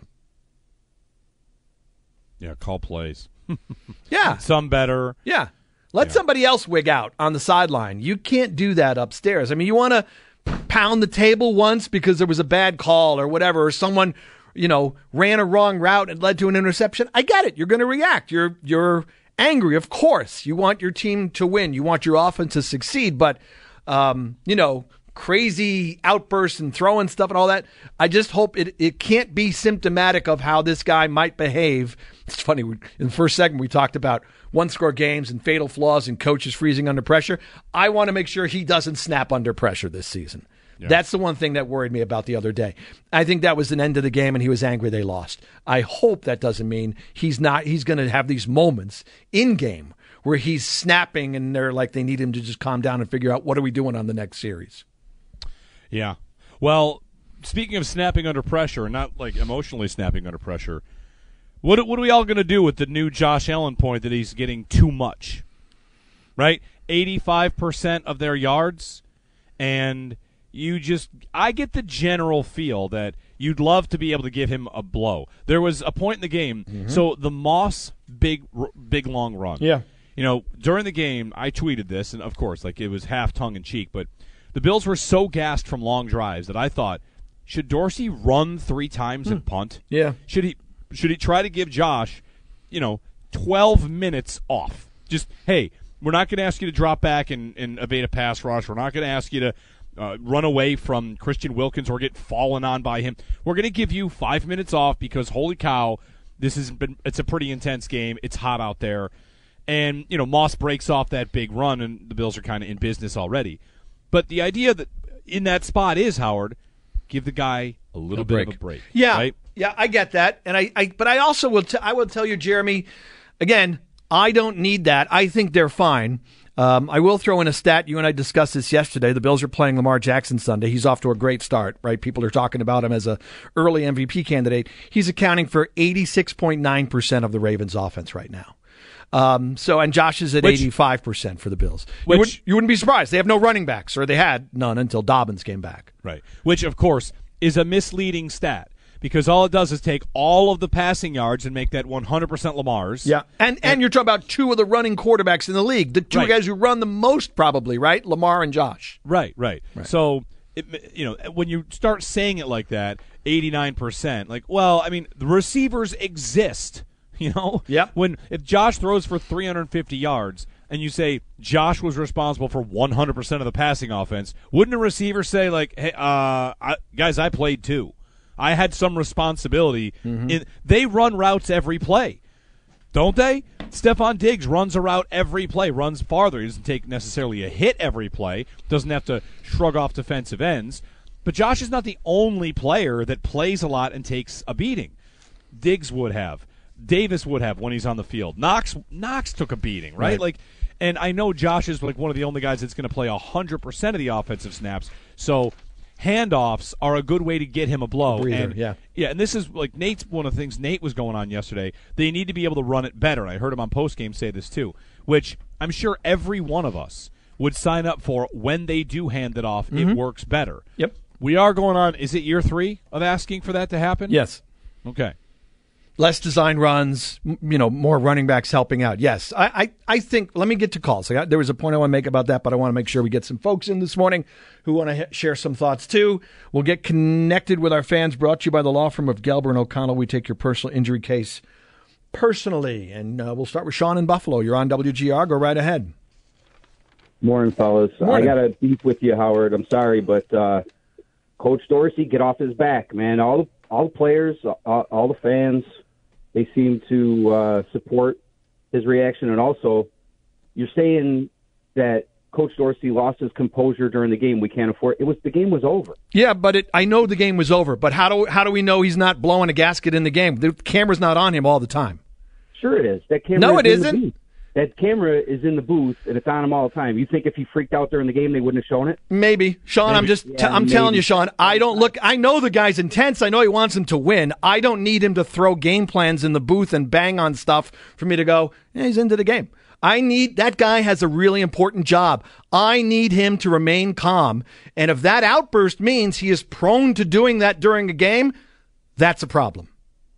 Yeah, call plays. Yeah. Some better. Yeah. Let yeah. somebody else wig out on the sideline. You can't do that upstairs. I mean, you want to pound the table once because there was a bad call or whatever, or someone, you know, ran a wrong route and led to an interception. I get it. You're going to react. You're you're angry, of course. You want your team to win. You want your offense to succeed. But, um, you know, crazy outbursts and throwing stuff and all that, I just hope it, it can't be symptomatic of how this guy might behave. It's funny. In the first segment, we talked about one-score games and fatal flaws and coaches freezing under pressure. I want to make sure he doesn't snap under pressure this season. Yeah. That's the one thing that worried me about the other day. I think that was an end of the game, and he was angry they lost. I hope that doesn't mean he's not. He's going to have these moments in game where he's snapping, and they're like they need him to just calm down and figure out what are we doing on the next series. Yeah. Well, speaking of snapping under pressure, and not like emotionally snapping under pressure, what what are we all going to do with the new Josh Allen point that he's getting too much? Right? eighty-five percent of their yards, and you just – I get the general feel that you'd love to be able to give him a blow. There was a point in the game. Mm-hmm. So the Moss big, big, long run. Yeah. You know, during the game, I tweeted this, and of course, like it was half tongue-in-cheek, but the Bills were so gassed from long drives that I thought, should Dorsey run three times and punt? Yeah. Should he should he try to give Josh, you know, twelve minutes off? Just, hey, we're not going to ask you to drop back and, and evade a pass rush. We're not going to ask you to uh, run away from Christian Wilkins or get fallen on by him. We're going to give you five minutes off because, holy cow, this has been it's a pretty intense game. It's hot out there. And, you know, Moss breaks off that big run, and the Bills are kind of in business already. But the idea that in that spot is, Howard, give the guy a little A bit break. of a break. Yeah, right? yeah, I get that, and I, I but I also will t- I will tell you, Jeremy, again, I don't need that. I think they're fine. Um, I will throw in a stat. You and I discussed this yesterday. The Bills are playing Lamar Jackson Sunday. He's off to a great start, right? People are talking about him as a early M V P candidate. He's accounting for eighty-six point nine percent of the Ravens' offense right now. Um, so, and Josh is at which, eighty-five percent for the Bills. Which, you, would, you wouldn't be surprised. They have no running backs, or they had none until Dobbins came back. Right. Which, of course, is a misleading stat because all it does is take all of the passing yards and make that one hundred percent Lamar's. Yeah. And, and, and you're talking about two of the running quarterbacks in the league. The two right. guys who run the most probably, right? Lamar and Josh. Right, right. right. So, it, you know, when you start saying it like that, eighty-nine percent, like, well, I mean, the receivers exist. You know, yep. When if Josh throws for three hundred fifty yards and you say Josh was responsible for one hundred percent of the passing offense, wouldn't a receiver say like, "Hey, uh, I, guys, I played too. I had some responsibility." Mm-hmm. In they run routes every play, don't they? Stephon Diggs runs a route every play, runs farther. He doesn't take necessarily a hit every play. Doesn't have to shrug off defensive ends. But Josh is not the only player that plays a lot and takes a beating. Diggs would have. Davis would have when he's on the field. Knox Knox took a beating, right? right? Like, and I know Josh is like one of the only guys that's going to play one hundred percent of the offensive snaps. So handoffs are a good way to get him a blow. A breather, and yeah. Yeah, and this is like Nate's one of the things Nate was going on yesterday. They need to be able to run it better. I heard him on postgame say this too, which I'm sure every one of us would sign up for when they do hand it off, mm-hmm. it works better. Yep. We are going on, is it year three of asking for that to happen? Yes. Okay. Less design runs, you know, more running backs helping out. Yes, I, I, I think, let me get to calls. I got, there was a point I want to make about that, but I want to make sure we get some folks in this morning who want to ha- share some thoughts too. We'll get connected with our fans, brought to you by the law firm of Gelber and O'Connell. We take your personal injury case personally. And uh, we'll start with Sean in Buffalo. You're on W G R. Go right ahead. Morning, fellas. Morning. I got a beef with you, Howard. I'm sorry, but uh, Coach Dorsey, get off his back, man. All the, all the players, all, all the fans, they seem to uh, support his reaction. And also, you're saying that Coach Dorsey lost his composure during the game. We can't afford it. Was the game was over. Yeah, but it, I know the game was over. But how do how do we know he's not blowing a gasket in the game? The camera's not on him all the time. Sure, it is. That camera. No, is it in isn't. The booth. That camera is in the booth, and it's on him all the time. You think if he freaked out during the game, they wouldn't have shown it? Maybe. Sean, maybe. I'm just, yeah, t- I'm maybe. telling you, Sean, I don't look, I know the guy's intense. I know he wants him to win. I don't need him to throw game plans in the booth and bang on stuff for me to go, yeah, he's into the game. I need, that guy has a really important job. I need him to remain calm. And if that outburst means he is prone to doing that during a game, that's a problem.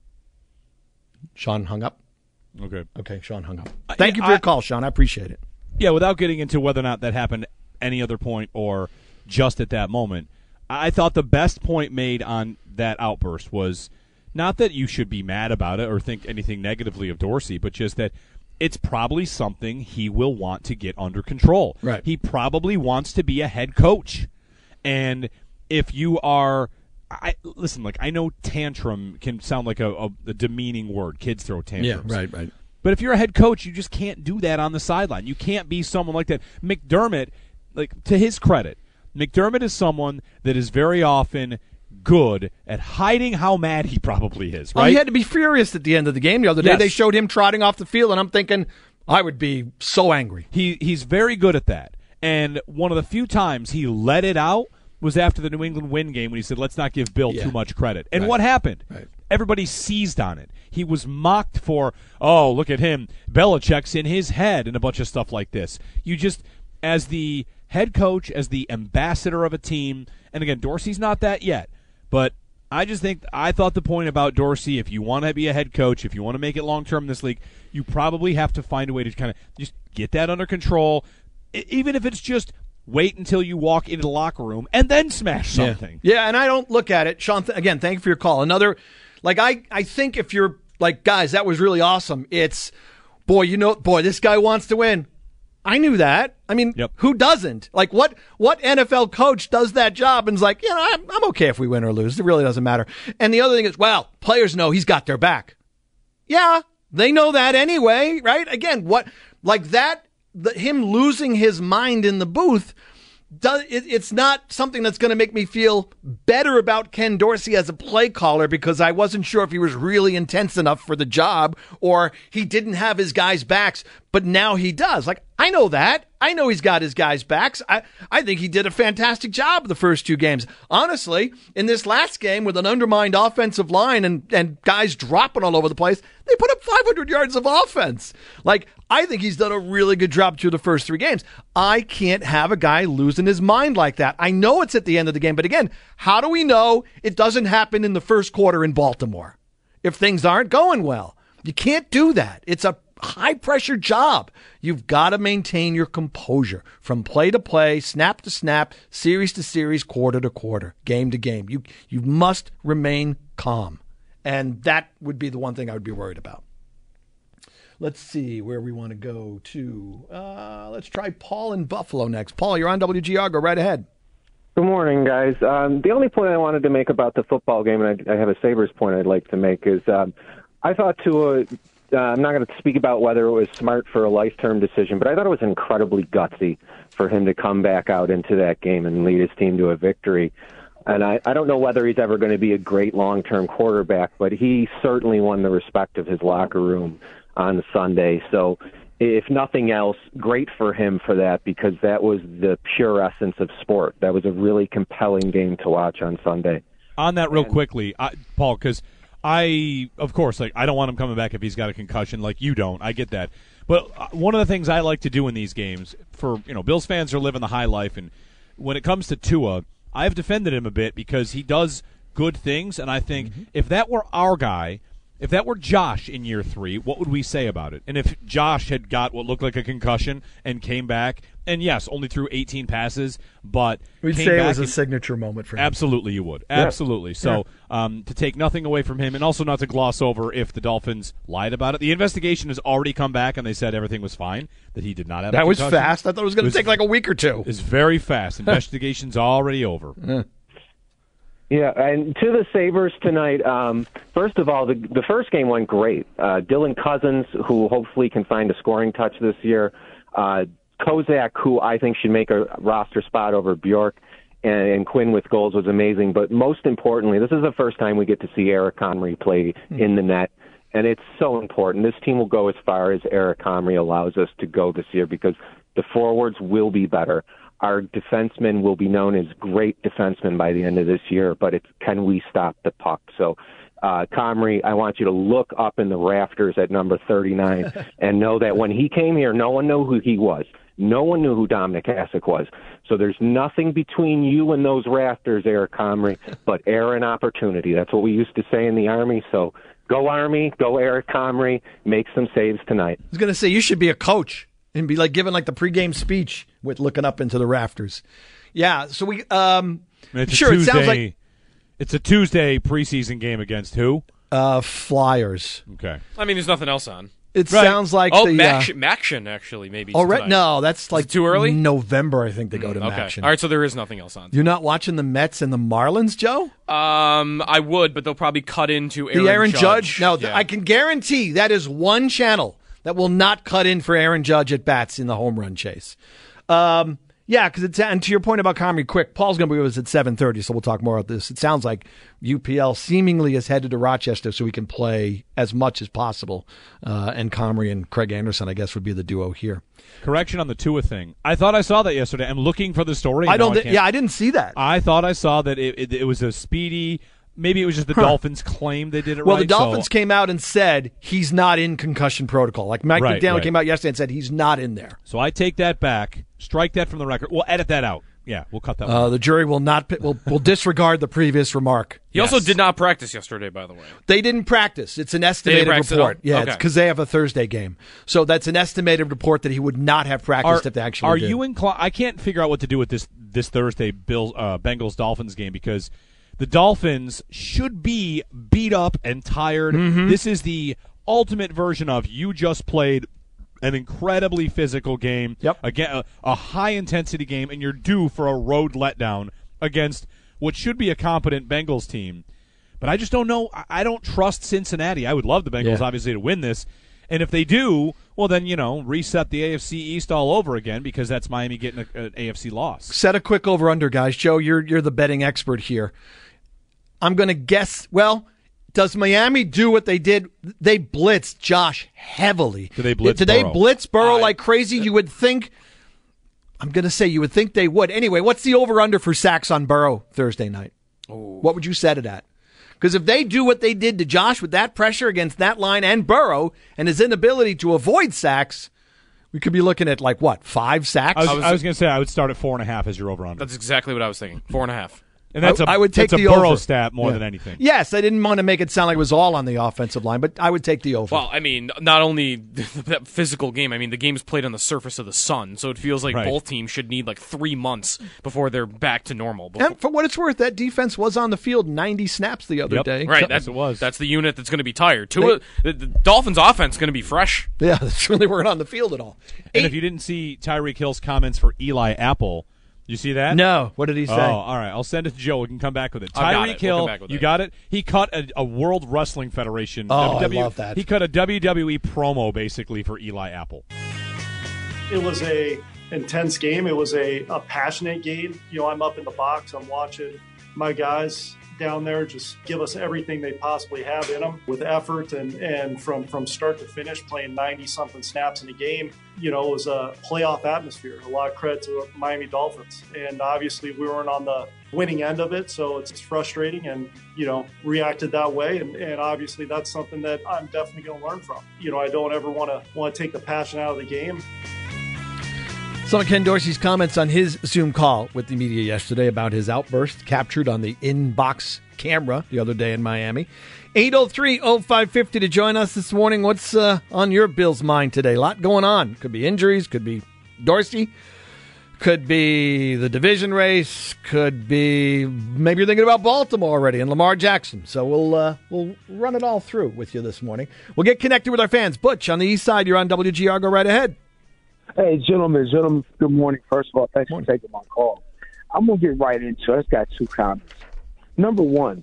Sean hung up. Okay. Okay, Sean hung up. Thank uh, you for your call, Sean. I appreciate it. Yeah, without getting into whether or not that happened any other point or just at that moment, I thought the best point made on that outburst was not that you should be mad about it or think anything negatively of Dorsey, but just that it's probably something he will want to get under control. Right. He probably wants to be a head coach. And if you are I listen, like I know tantrum can sound like a, a, a demeaning word. Kids throw tantrums. Yeah, right, right. But if you're a head coach, you just can't do that on the sideline. You can't be someone like that. McDermott, like to his credit, McDermott is someone that is very often good at hiding how mad he probably is, right? Oh, he had to be furious at the end of the game the other day. Yes. They showed him trotting off the field, and I'm thinking, I would be so angry. He He's very good at that. And one of the few times he let it out was after the New England win game when he said, let's not give Bill Yeah. too much credit. And Right. what happened? Right. Everybody seized on it. He was mocked for, oh, look at him. Belichick's in his head and a bunch of stuff like this. You just as the head coach, as the ambassador of a team, and again, Dorsey's not that yet, but I just think I thought the point about Dorsey, if you want to be a head coach, if you want to make it long-term in this league, you probably have to find a way to kind of just get that under control, even if it's just wait until you walk into the locker room and then smash something. Yeah, yeah and I don't look at it. Sean, th- again, thank you for your call. Another, like, I, I think if you're like, guys, that was really awesome. It's, boy, you know, boy, this guy wants to win. I knew that. I mean, yep. Who doesn't? Like, what what N F L coach does that job and is like, you know, I'm, I'm okay if we win or lose. It really doesn't matter. And the other thing is, well, players know he's got their back. Yeah, they know that anyway, right? Again, what, like that, the, him losing his mind in the booth, does it, it's not something that's going to make me feel better about Ken Dorsey as a play caller because I wasn't sure if he was really intense enough for the job or he didn't have his guys' backs, but now he does. Like, I know that. I know he's got his guys' backs. I, I think he did a fantastic job the first two games. Honestly, in this last game with an undermined offensive line and, and guys dropping all over the place, they put up five hundred yards of offense. Like, I think he's done a really good job through the first three games. I can't have a guy losing his mind like that. I know it's at the end of the game, but again, how do we know it doesn't happen in the first quarter in Baltimore if things aren't going well? You can't do that. It's a high-pressure job. You've got to maintain your composure from play to play, snap to snap, series to series, quarter to quarter, game to game. You you must remain calm, and that would be the one thing I would be worried about. Let's see where we want to go to. Uh, let's try Paul in Buffalo next. Paul, you're on W G R. Go right ahead. Good morning, guys. Um, the only point I wanted to make about the football game, and I, I have a Sabres point I'd like to make, is um, I thought Tua, uh, I'm not going to speak about whether it was smart for a life-term decision, but I thought it was incredibly gutsy for him to come back out into that game and lead his team to a victory. And I, I don't know whether he's ever going to be a great long-term quarterback, but he certainly won the respect of his locker room on Sunday. So if nothing else, great for him for that, because that was the pure essence of sport. That was a really compelling game to watch on Sunday. On that real and, quickly, I, Paul, because I, of course, like I don't want him coming back if he's got a concussion like you don't. I get that. But one of the things I like to do in these games, for, you know, Bills fans are living the high life, and when it comes to Tua, I've defended him a bit because he does good things, and I think mm-hmm. if that were our guy, if that were Josh in year three, what would we say about it? And if Josh had got what looked like a concussion and came back, and yes, only threw eighteen passes, but we'd came say back it was a and, signature moment for him. Absolutely, you would. Yeah. Absolutely. So yeah. um, to take nothing away from him, and also not to gloss over if the Dolphins lied about it. The investigation has already come back, and they said everything was fine, that he did not have that a was concussion. fast. I thought it was going to take like a week or two. It's very fast. Investigation's already over. Yeah. Yeah, and to the Sabres tonight, um, first of all, the, the first game went great. Uh, Dylan Cousins, who hopefully can find a scoring touch this year, uh, Kozak, who I think should make a roster spot over Bjork, and, and Quinn with goals was amazing. But most importantly, this is the first time we get to see Eric Comrie play mm. in the net, and it's so important. This team will go as far as Eric Comrie allows us to go this year because the forwards will be better. Our defensemen will be known as great defensemen by the end of this year, but it's can we stop the puck? So, uh, Comrie, I want you to look up in the rafters at number thirty-nine and know that when he came here, no one knew who he was. No one knew who Dominic Hasek was. So there's nothing between you and those rafters, Eric Comrie, but air and opportunity. That's what we used to say in the Army. So go Army, go Eric Comrie, make some saves tonight. I was going to say, you should be a coach and be like giving like the pregame speech with looking up into the rafters. Yeah, so we um it's sure Tuesday, it sounds like it's a Tuesday preseason game against who? Uh Flyers. Okay. I mean, there's nothing else on. It right. sounds like oh, the Mac- uh, Maction actually maybe. Oh, right, no, that's like too early. November, I think they go to okay. Maction. All right, so there is nothing else on. You're not watching the Mets and the Marlins, Joe? Um, I would, but they'll probably cut into Aaron the Aaron Judge. Judge? No, yeah. I can guarantee that is one channel that will not cut in for Aaron Judge at bats in the home run chase. Um, yeah, because it's and to your point about Comrie, quick, Paul's going to be with us at seven thirty, so we'll talk more about this. It sounds like U P L seemingly is headed to Rochester so we can play as much as possible. Uh, and Comrie and Craig Anderson, I guess, would be the duo here. Correction on the Tua thing. I thought I saw that yesterday. I'm looking for the story. I don't. I Th- yeah, I didn't see that. I thought I saw that it, it, it was a speedy. Maybe it was just the huh. Dolphins claim they did it well, right. Well, the Dolphins so. came out and said he's not in concussion protocol. Like Mike right, McDaniel right. came out yesterday and said he's not in there. So I take that back. Strike that from the record. We'll edit that out. Yeah, we'll cut that one. Uh, the jury will not will will disregard the previous remark. He yes. also did not practice yesterday, by the way. They didn't practice. It's an estimated report. Yeah, okay. It's because they have a Thursday game. So that's an estimated report that he would not have practiced are, if they actually Are did. you inclined? I can't figure out what to do with this this Thursday Bills uh, Bengals Dolphins game because the Dolphins should be beat up and tired. Mm-hmm. This is the ultimate version of you just played an incredibly physical game, yep. again a, a high-intensity game, and you're due for a road letdown against what should be a competent Bengals team. But I just don't know. I don't trust Cincinnati. I would love the Bengals, yeah. obviously, to win this. And if they do, well, then, you know, reset the A F C East all over again because that's Miami getting a, an A F C loss. Set a quick over-under, guys. Joe, you're you're the betting expert here. I'm going to guess, well, does Miami do what they did? They blitzed Josh heavily. Did they blitz Did Burrow? they blitz Burrow I, like crazy? You would think, I'm going to say you would think they would. Anyway, what's the over-under for sacks on Burrow Thursday night? Ooh. What would you set it at? Because if they do what they did to Josh with that pressure against that line and Burrow and his inability to avoid sacks, we could be looking at, like, what, five sacks? I was, was going to say I would start at four and a half as your over-under. That's exactly what I was thinking. Four and a half. And that's I, a, I would take that's the a Burrow over. stat more yeah. than anything. Yes, I didn't want to make it sound like it was all on the offensive line, but I would take the over. Well, I mean, not only the physical game, I mean, the game's played on the surface of the sun, so it feels like right. both teams should need like three months before they're back to normal. Before- and for what it's worth, that defense was on the field ninety snaps the other yep. day. Right, so, that's it was. That's the unit that's going to be tired. Tua, the, the Dolphins' offense is going to be fresh. Yeah, that's really weren't on the field at all. And Eight, if you didn't see Tyreek Hill's comments for Eli Apple, you see that? No. What did he say? Oh, all right. I'll send it to Joe. We can come back with it. Tyreek Hill, we'll you it. got it? He cut a, a World Wrestling Federation. Oh, W W E, I love that. He cut a W W E promo, basically, for Eli Apple. It was a intense game. It was a, a passionate game. You know, I'm up in the box. I'm watching my guys down there just give us everything they possibly have in them with effort and, and from, from start to finish, playing ninety-something snaps in a game. You know, it was a playoff atmosphere. A lot of credit to the Miami Dolphins. And obviously we weren't on the winning end of it, so it's frustrating and, you know, reacted that way. And, and obviously that's something that I'm definitely going to learn from. You know, I don't ever want to want to take the passion out of the game. Some of Ken Dorsey's comments on his Zoom call with the media yesterday about his outburst captured on the in-box camera the other day in Miami. eight oh three oh five five oh to join us this morning. What's uh, on your Bills' mind today? A lot going on. Could be injuries, could be Dorsey, could be the division race, could be maybe you're thinking about Baltimore already and Lamar Jackson. So we'll uh, we'll run it all through with you this morning. We'll get connected with our fans. Butch, on the east side, you're on W G R. Go right ahead. Hey, gentlemen, gentlemen, good morning. First of all, thanks for taking my call. I'm going to get right into it. I've got two comments. Number one,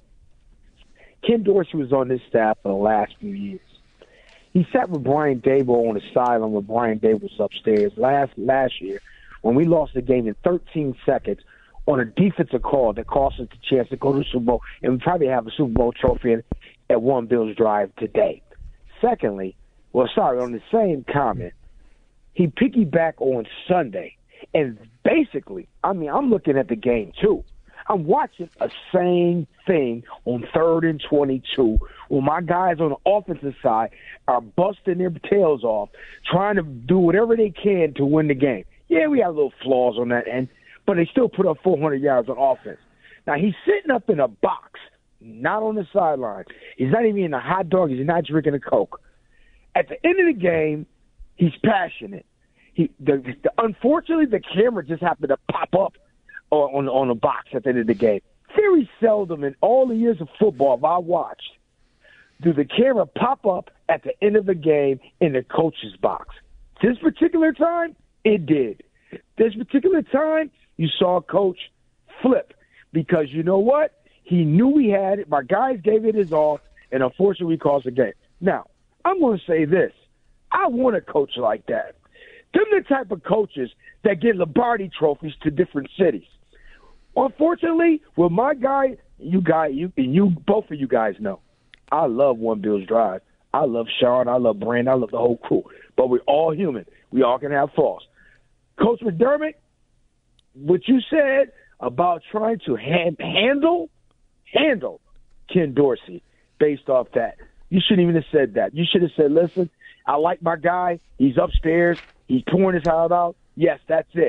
Ken Dorsey was on this staff for the last few years. He sat with Brian Daboll on the sideline when Brian Daboll was upstairs last last year when we lost the game in thirteen seconds on a defensive call that cost us the chance to go to the Super Bowl and we probably have a Super Bowl trophy at one Bills Drive today. Secondly, well, sorry, on the same comment, he piggybacked on Sunday. And basically, I mean, I'm looking at the game, too. I'm watching a same thing on third and twenty-two when my guys on the offensive side are busting their tails off, trying to do whatever they can to win the game. Yeah, we have little flaws on that end, but they still put up four hundred yards on offense. Now, he's sitting up in a box, not on the sideline. He's not even in a hot dog. He's not drinking a Coke. At the end of the game, he's passionate. He, the, the, unfortunately, the camera just happened to pop up on, on on a box at the end of the game. Very seldom in all the years of football I've watched do the camera pop up at the end of the game in the coach's box. This particular time, it did. This particular time, you saw a coach flip because you know what? He knew we had it. My guys gave it his all, and unfortunately, we caused the game. Now, I'm going to say this. I want a coach like that. Them the type of coaches that get Lombardi trophies to different cities. Unfortunately, with my guy, you guys, you and you, both of you guys know, I love One Bills Drive. I love Sean. I love Brandon. I love the whole crew. But we're all human. We all can have flaws. Coach McDermott, what you said about trying to hand, handle, handle Ken Dorsey based off that, you shouldn't even have said that. You should have said, listen, I like my guy. He's upstairs. He's pouring his heart out. Yes, that's it.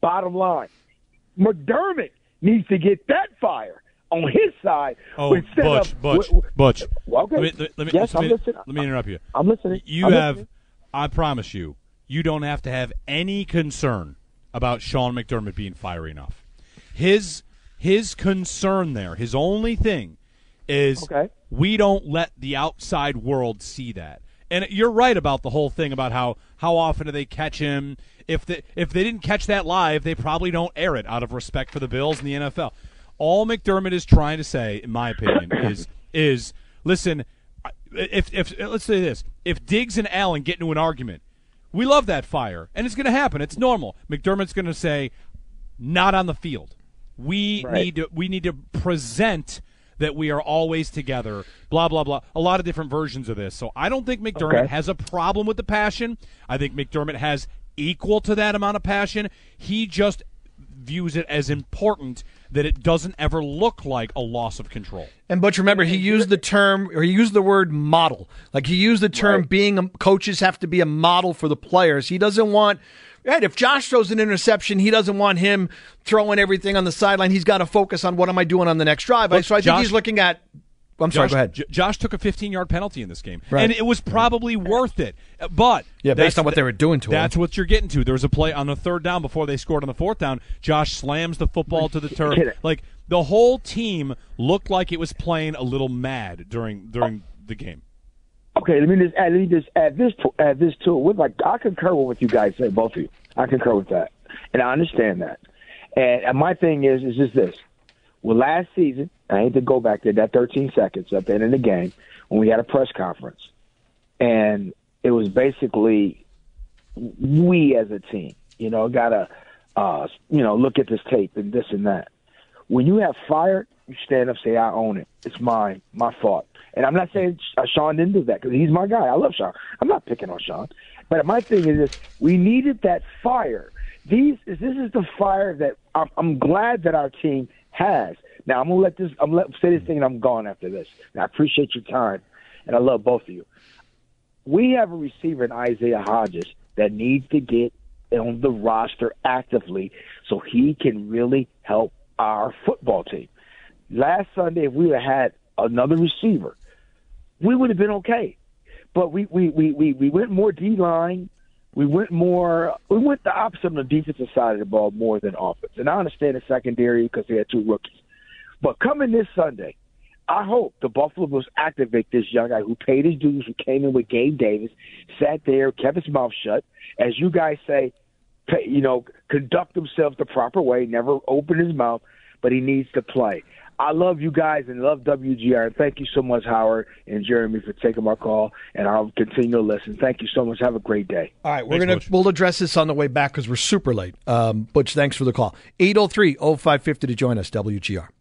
Bottom line, McDermott needs to get that fire on his side. Oh, instead Butch, of, Butch, w- w- Butch. Okay. Let me, let, let me, yes, let I'm me, listening. Let me interrupt you. I'm listening. You I'm have, listening. I promise you, you don't have to have any concern about Sean McDermott being fiery enough. His his concern there, his only thing, is okay. we don't let the outside world see that. And you're right about the whole thing about how, how often do they catch him. If they, if they didn't catch that live, they probably don't air it out of respect for the Bills and the N F L. All McDermott is trying to say, in my opinion, is is listen. If if let's say this, if Diggs and Allen get into an argument, we love that fire, and it's going to happen. It's normal. McDermott's going to say, not on the field. We Right. need to we need to present that we are always together. Blah blah blah. A lot of different versions of this. So I don't think McDermott Okay. has a problem with the passion. I think McDermott has equal to that amount of passion. He just views it as important that it doesn't ever look like a loss of control. And Butch, remember, he used the term, or he used the word model. Like he used the term Right. being, a, coaches have to be a model for the players. He doesn't want, right, if Josh throws an interception, he doesn't want him throwing everything on the sideline. He's got to focus on what am I doing on the next drive. Look, so I think Josh- he's looking at, I'm sorry, Josh, go ahead. J- Josh took a fifteen-yard penalty in this game, Right. and it was probably worth it. But Yeah, based that's- on what they were doing to him. That's what you're getting to. There was a play on the third down before they scored on the fourth down. Josh slams the football to the turf. Get it. Like the whole team looked like it was playing a little mad during during the game. Okay, let me just add, let me just add this to add this to it. With like, I concur with what you guys say, both of you. I concur with that, and I understand that. And, and my thing is, is just this: well, last season, I hate to go back there, that thirteen seconds up there in the game when we had a press conference, and it was basically we as a team, you know, gotta, uh, you know, look at this tape and this and that. When you have fire, you stand up, say, "I own it. It's mine, my fault." And I'm not saying Sean didn't do that because he's my guy. I love Sean. I'm not picking on Sean. But my thing is this: we needed that fire. These, this is the fire that I'm, I'm glad that our team has. Now I'm gonna let this. I'm gonna let, say this thing, and I'm gone after this. And I appreciate your time, and I love both of you. We have a receiver in Isaiah Hodges that needs to get on the roster actively so he can really help our football team. Last Sunday, if we would have had another receiver, we would have been okay. But we we, we, we, we went more D-line. We went more – we went the opposite on the defensive side of the ball more than offense. And I understand the secondary because they had two rookies. But coming this Sunday, I hope the Buffalo Bills activate this young guy who paid his dues, who came in with Gabe Davis, sat there, kept his mouth shut. As you guys say, pay, you know, conduct himself the proper way, never open his mouth, but he needs to play. I love you guys and love W G R. Thank you so much, Howard and Jeremy, for taking my call, and I'll continue to listen. Thank you so much. Have a great day. All right, we're gonna we'll address this on the way back because we're super late. Um, Butch, thanks for the call. eight oh three oh five fifty to join us, W G R.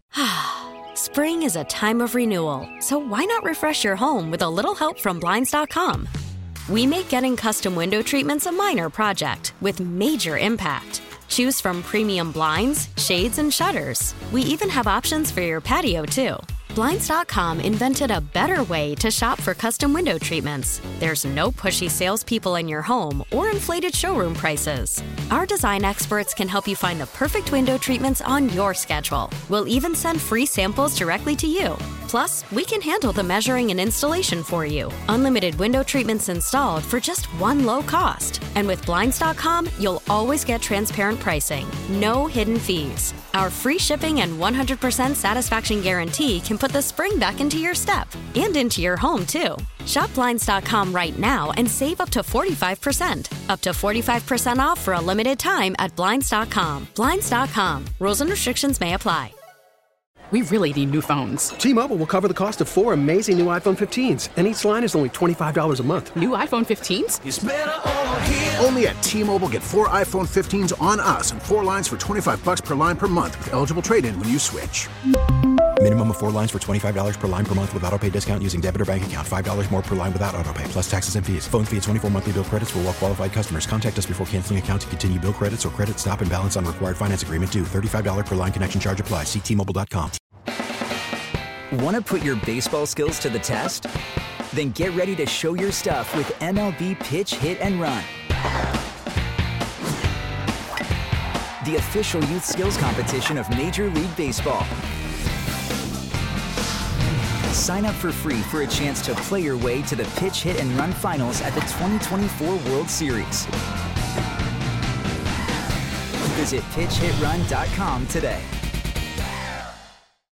Spring is a time of renewal, so why not refresh your home with a little help from Blinds dot com? We make getting custom window treatments a minor project with major impact. Choose from premium blinds, shades, and shutters. We even have options for your patio, too. Blinds dot com invented a better way to shop for custom window treatments. There's no pushy salespeople in your home or inflated showroom prices. Our design experts can help you find the perfect window treatments on your schedule. We'll even send free samples directly to you. Plus, we can handle the measuring and installation for you. Unlimited window treatments installed for just one low cost. And with Blinds dot com, you'll always get transparent pricing. No hidden fees. Our free shipping and one hundred percent satisfaction guarantee can put the spring back into your step and into your home, too. Shop Blinds dot com right now and save up to forty-five percent. Up to forty-five percent off for a limited time at Blinds dot com. Blinds dot com. Rules and restrictions may apply. We really need new phones. T-Mobile will cover the cost of four amazing new iPhone fifteens, and each line is only twenty-five dollars a month. New iPhone fifteens? It's better over here. Only at T-Mobile, get four iPhone fifteens on us and four lines for twenty-five bucks per line per month with eligible trade-in when you switch. Minimum of four lines for twenty-five dollars per line per month with autopay discount using debit or bank account. five dollars more per line without autopay, plus taxes and fees. Phone fee at twenty-four monthly bill credits for well-qualified customers. Contact us before canceling account to continue bill credits or credit stop and balance on required finance agreement due. thirty-five dollars per line connection charge applies. See T Mobile dot com. Want to put your baseball skills to the test? Then get ready to show your stuff with M L B Pitch, Hit, and Run. the official youth skills competition of Major League Baseball. Sign up for free for a chance to play your way to the Pitch, Hit, and Run Finals at the twenty twenty-four World Series. Visit pitch hit run dot com today.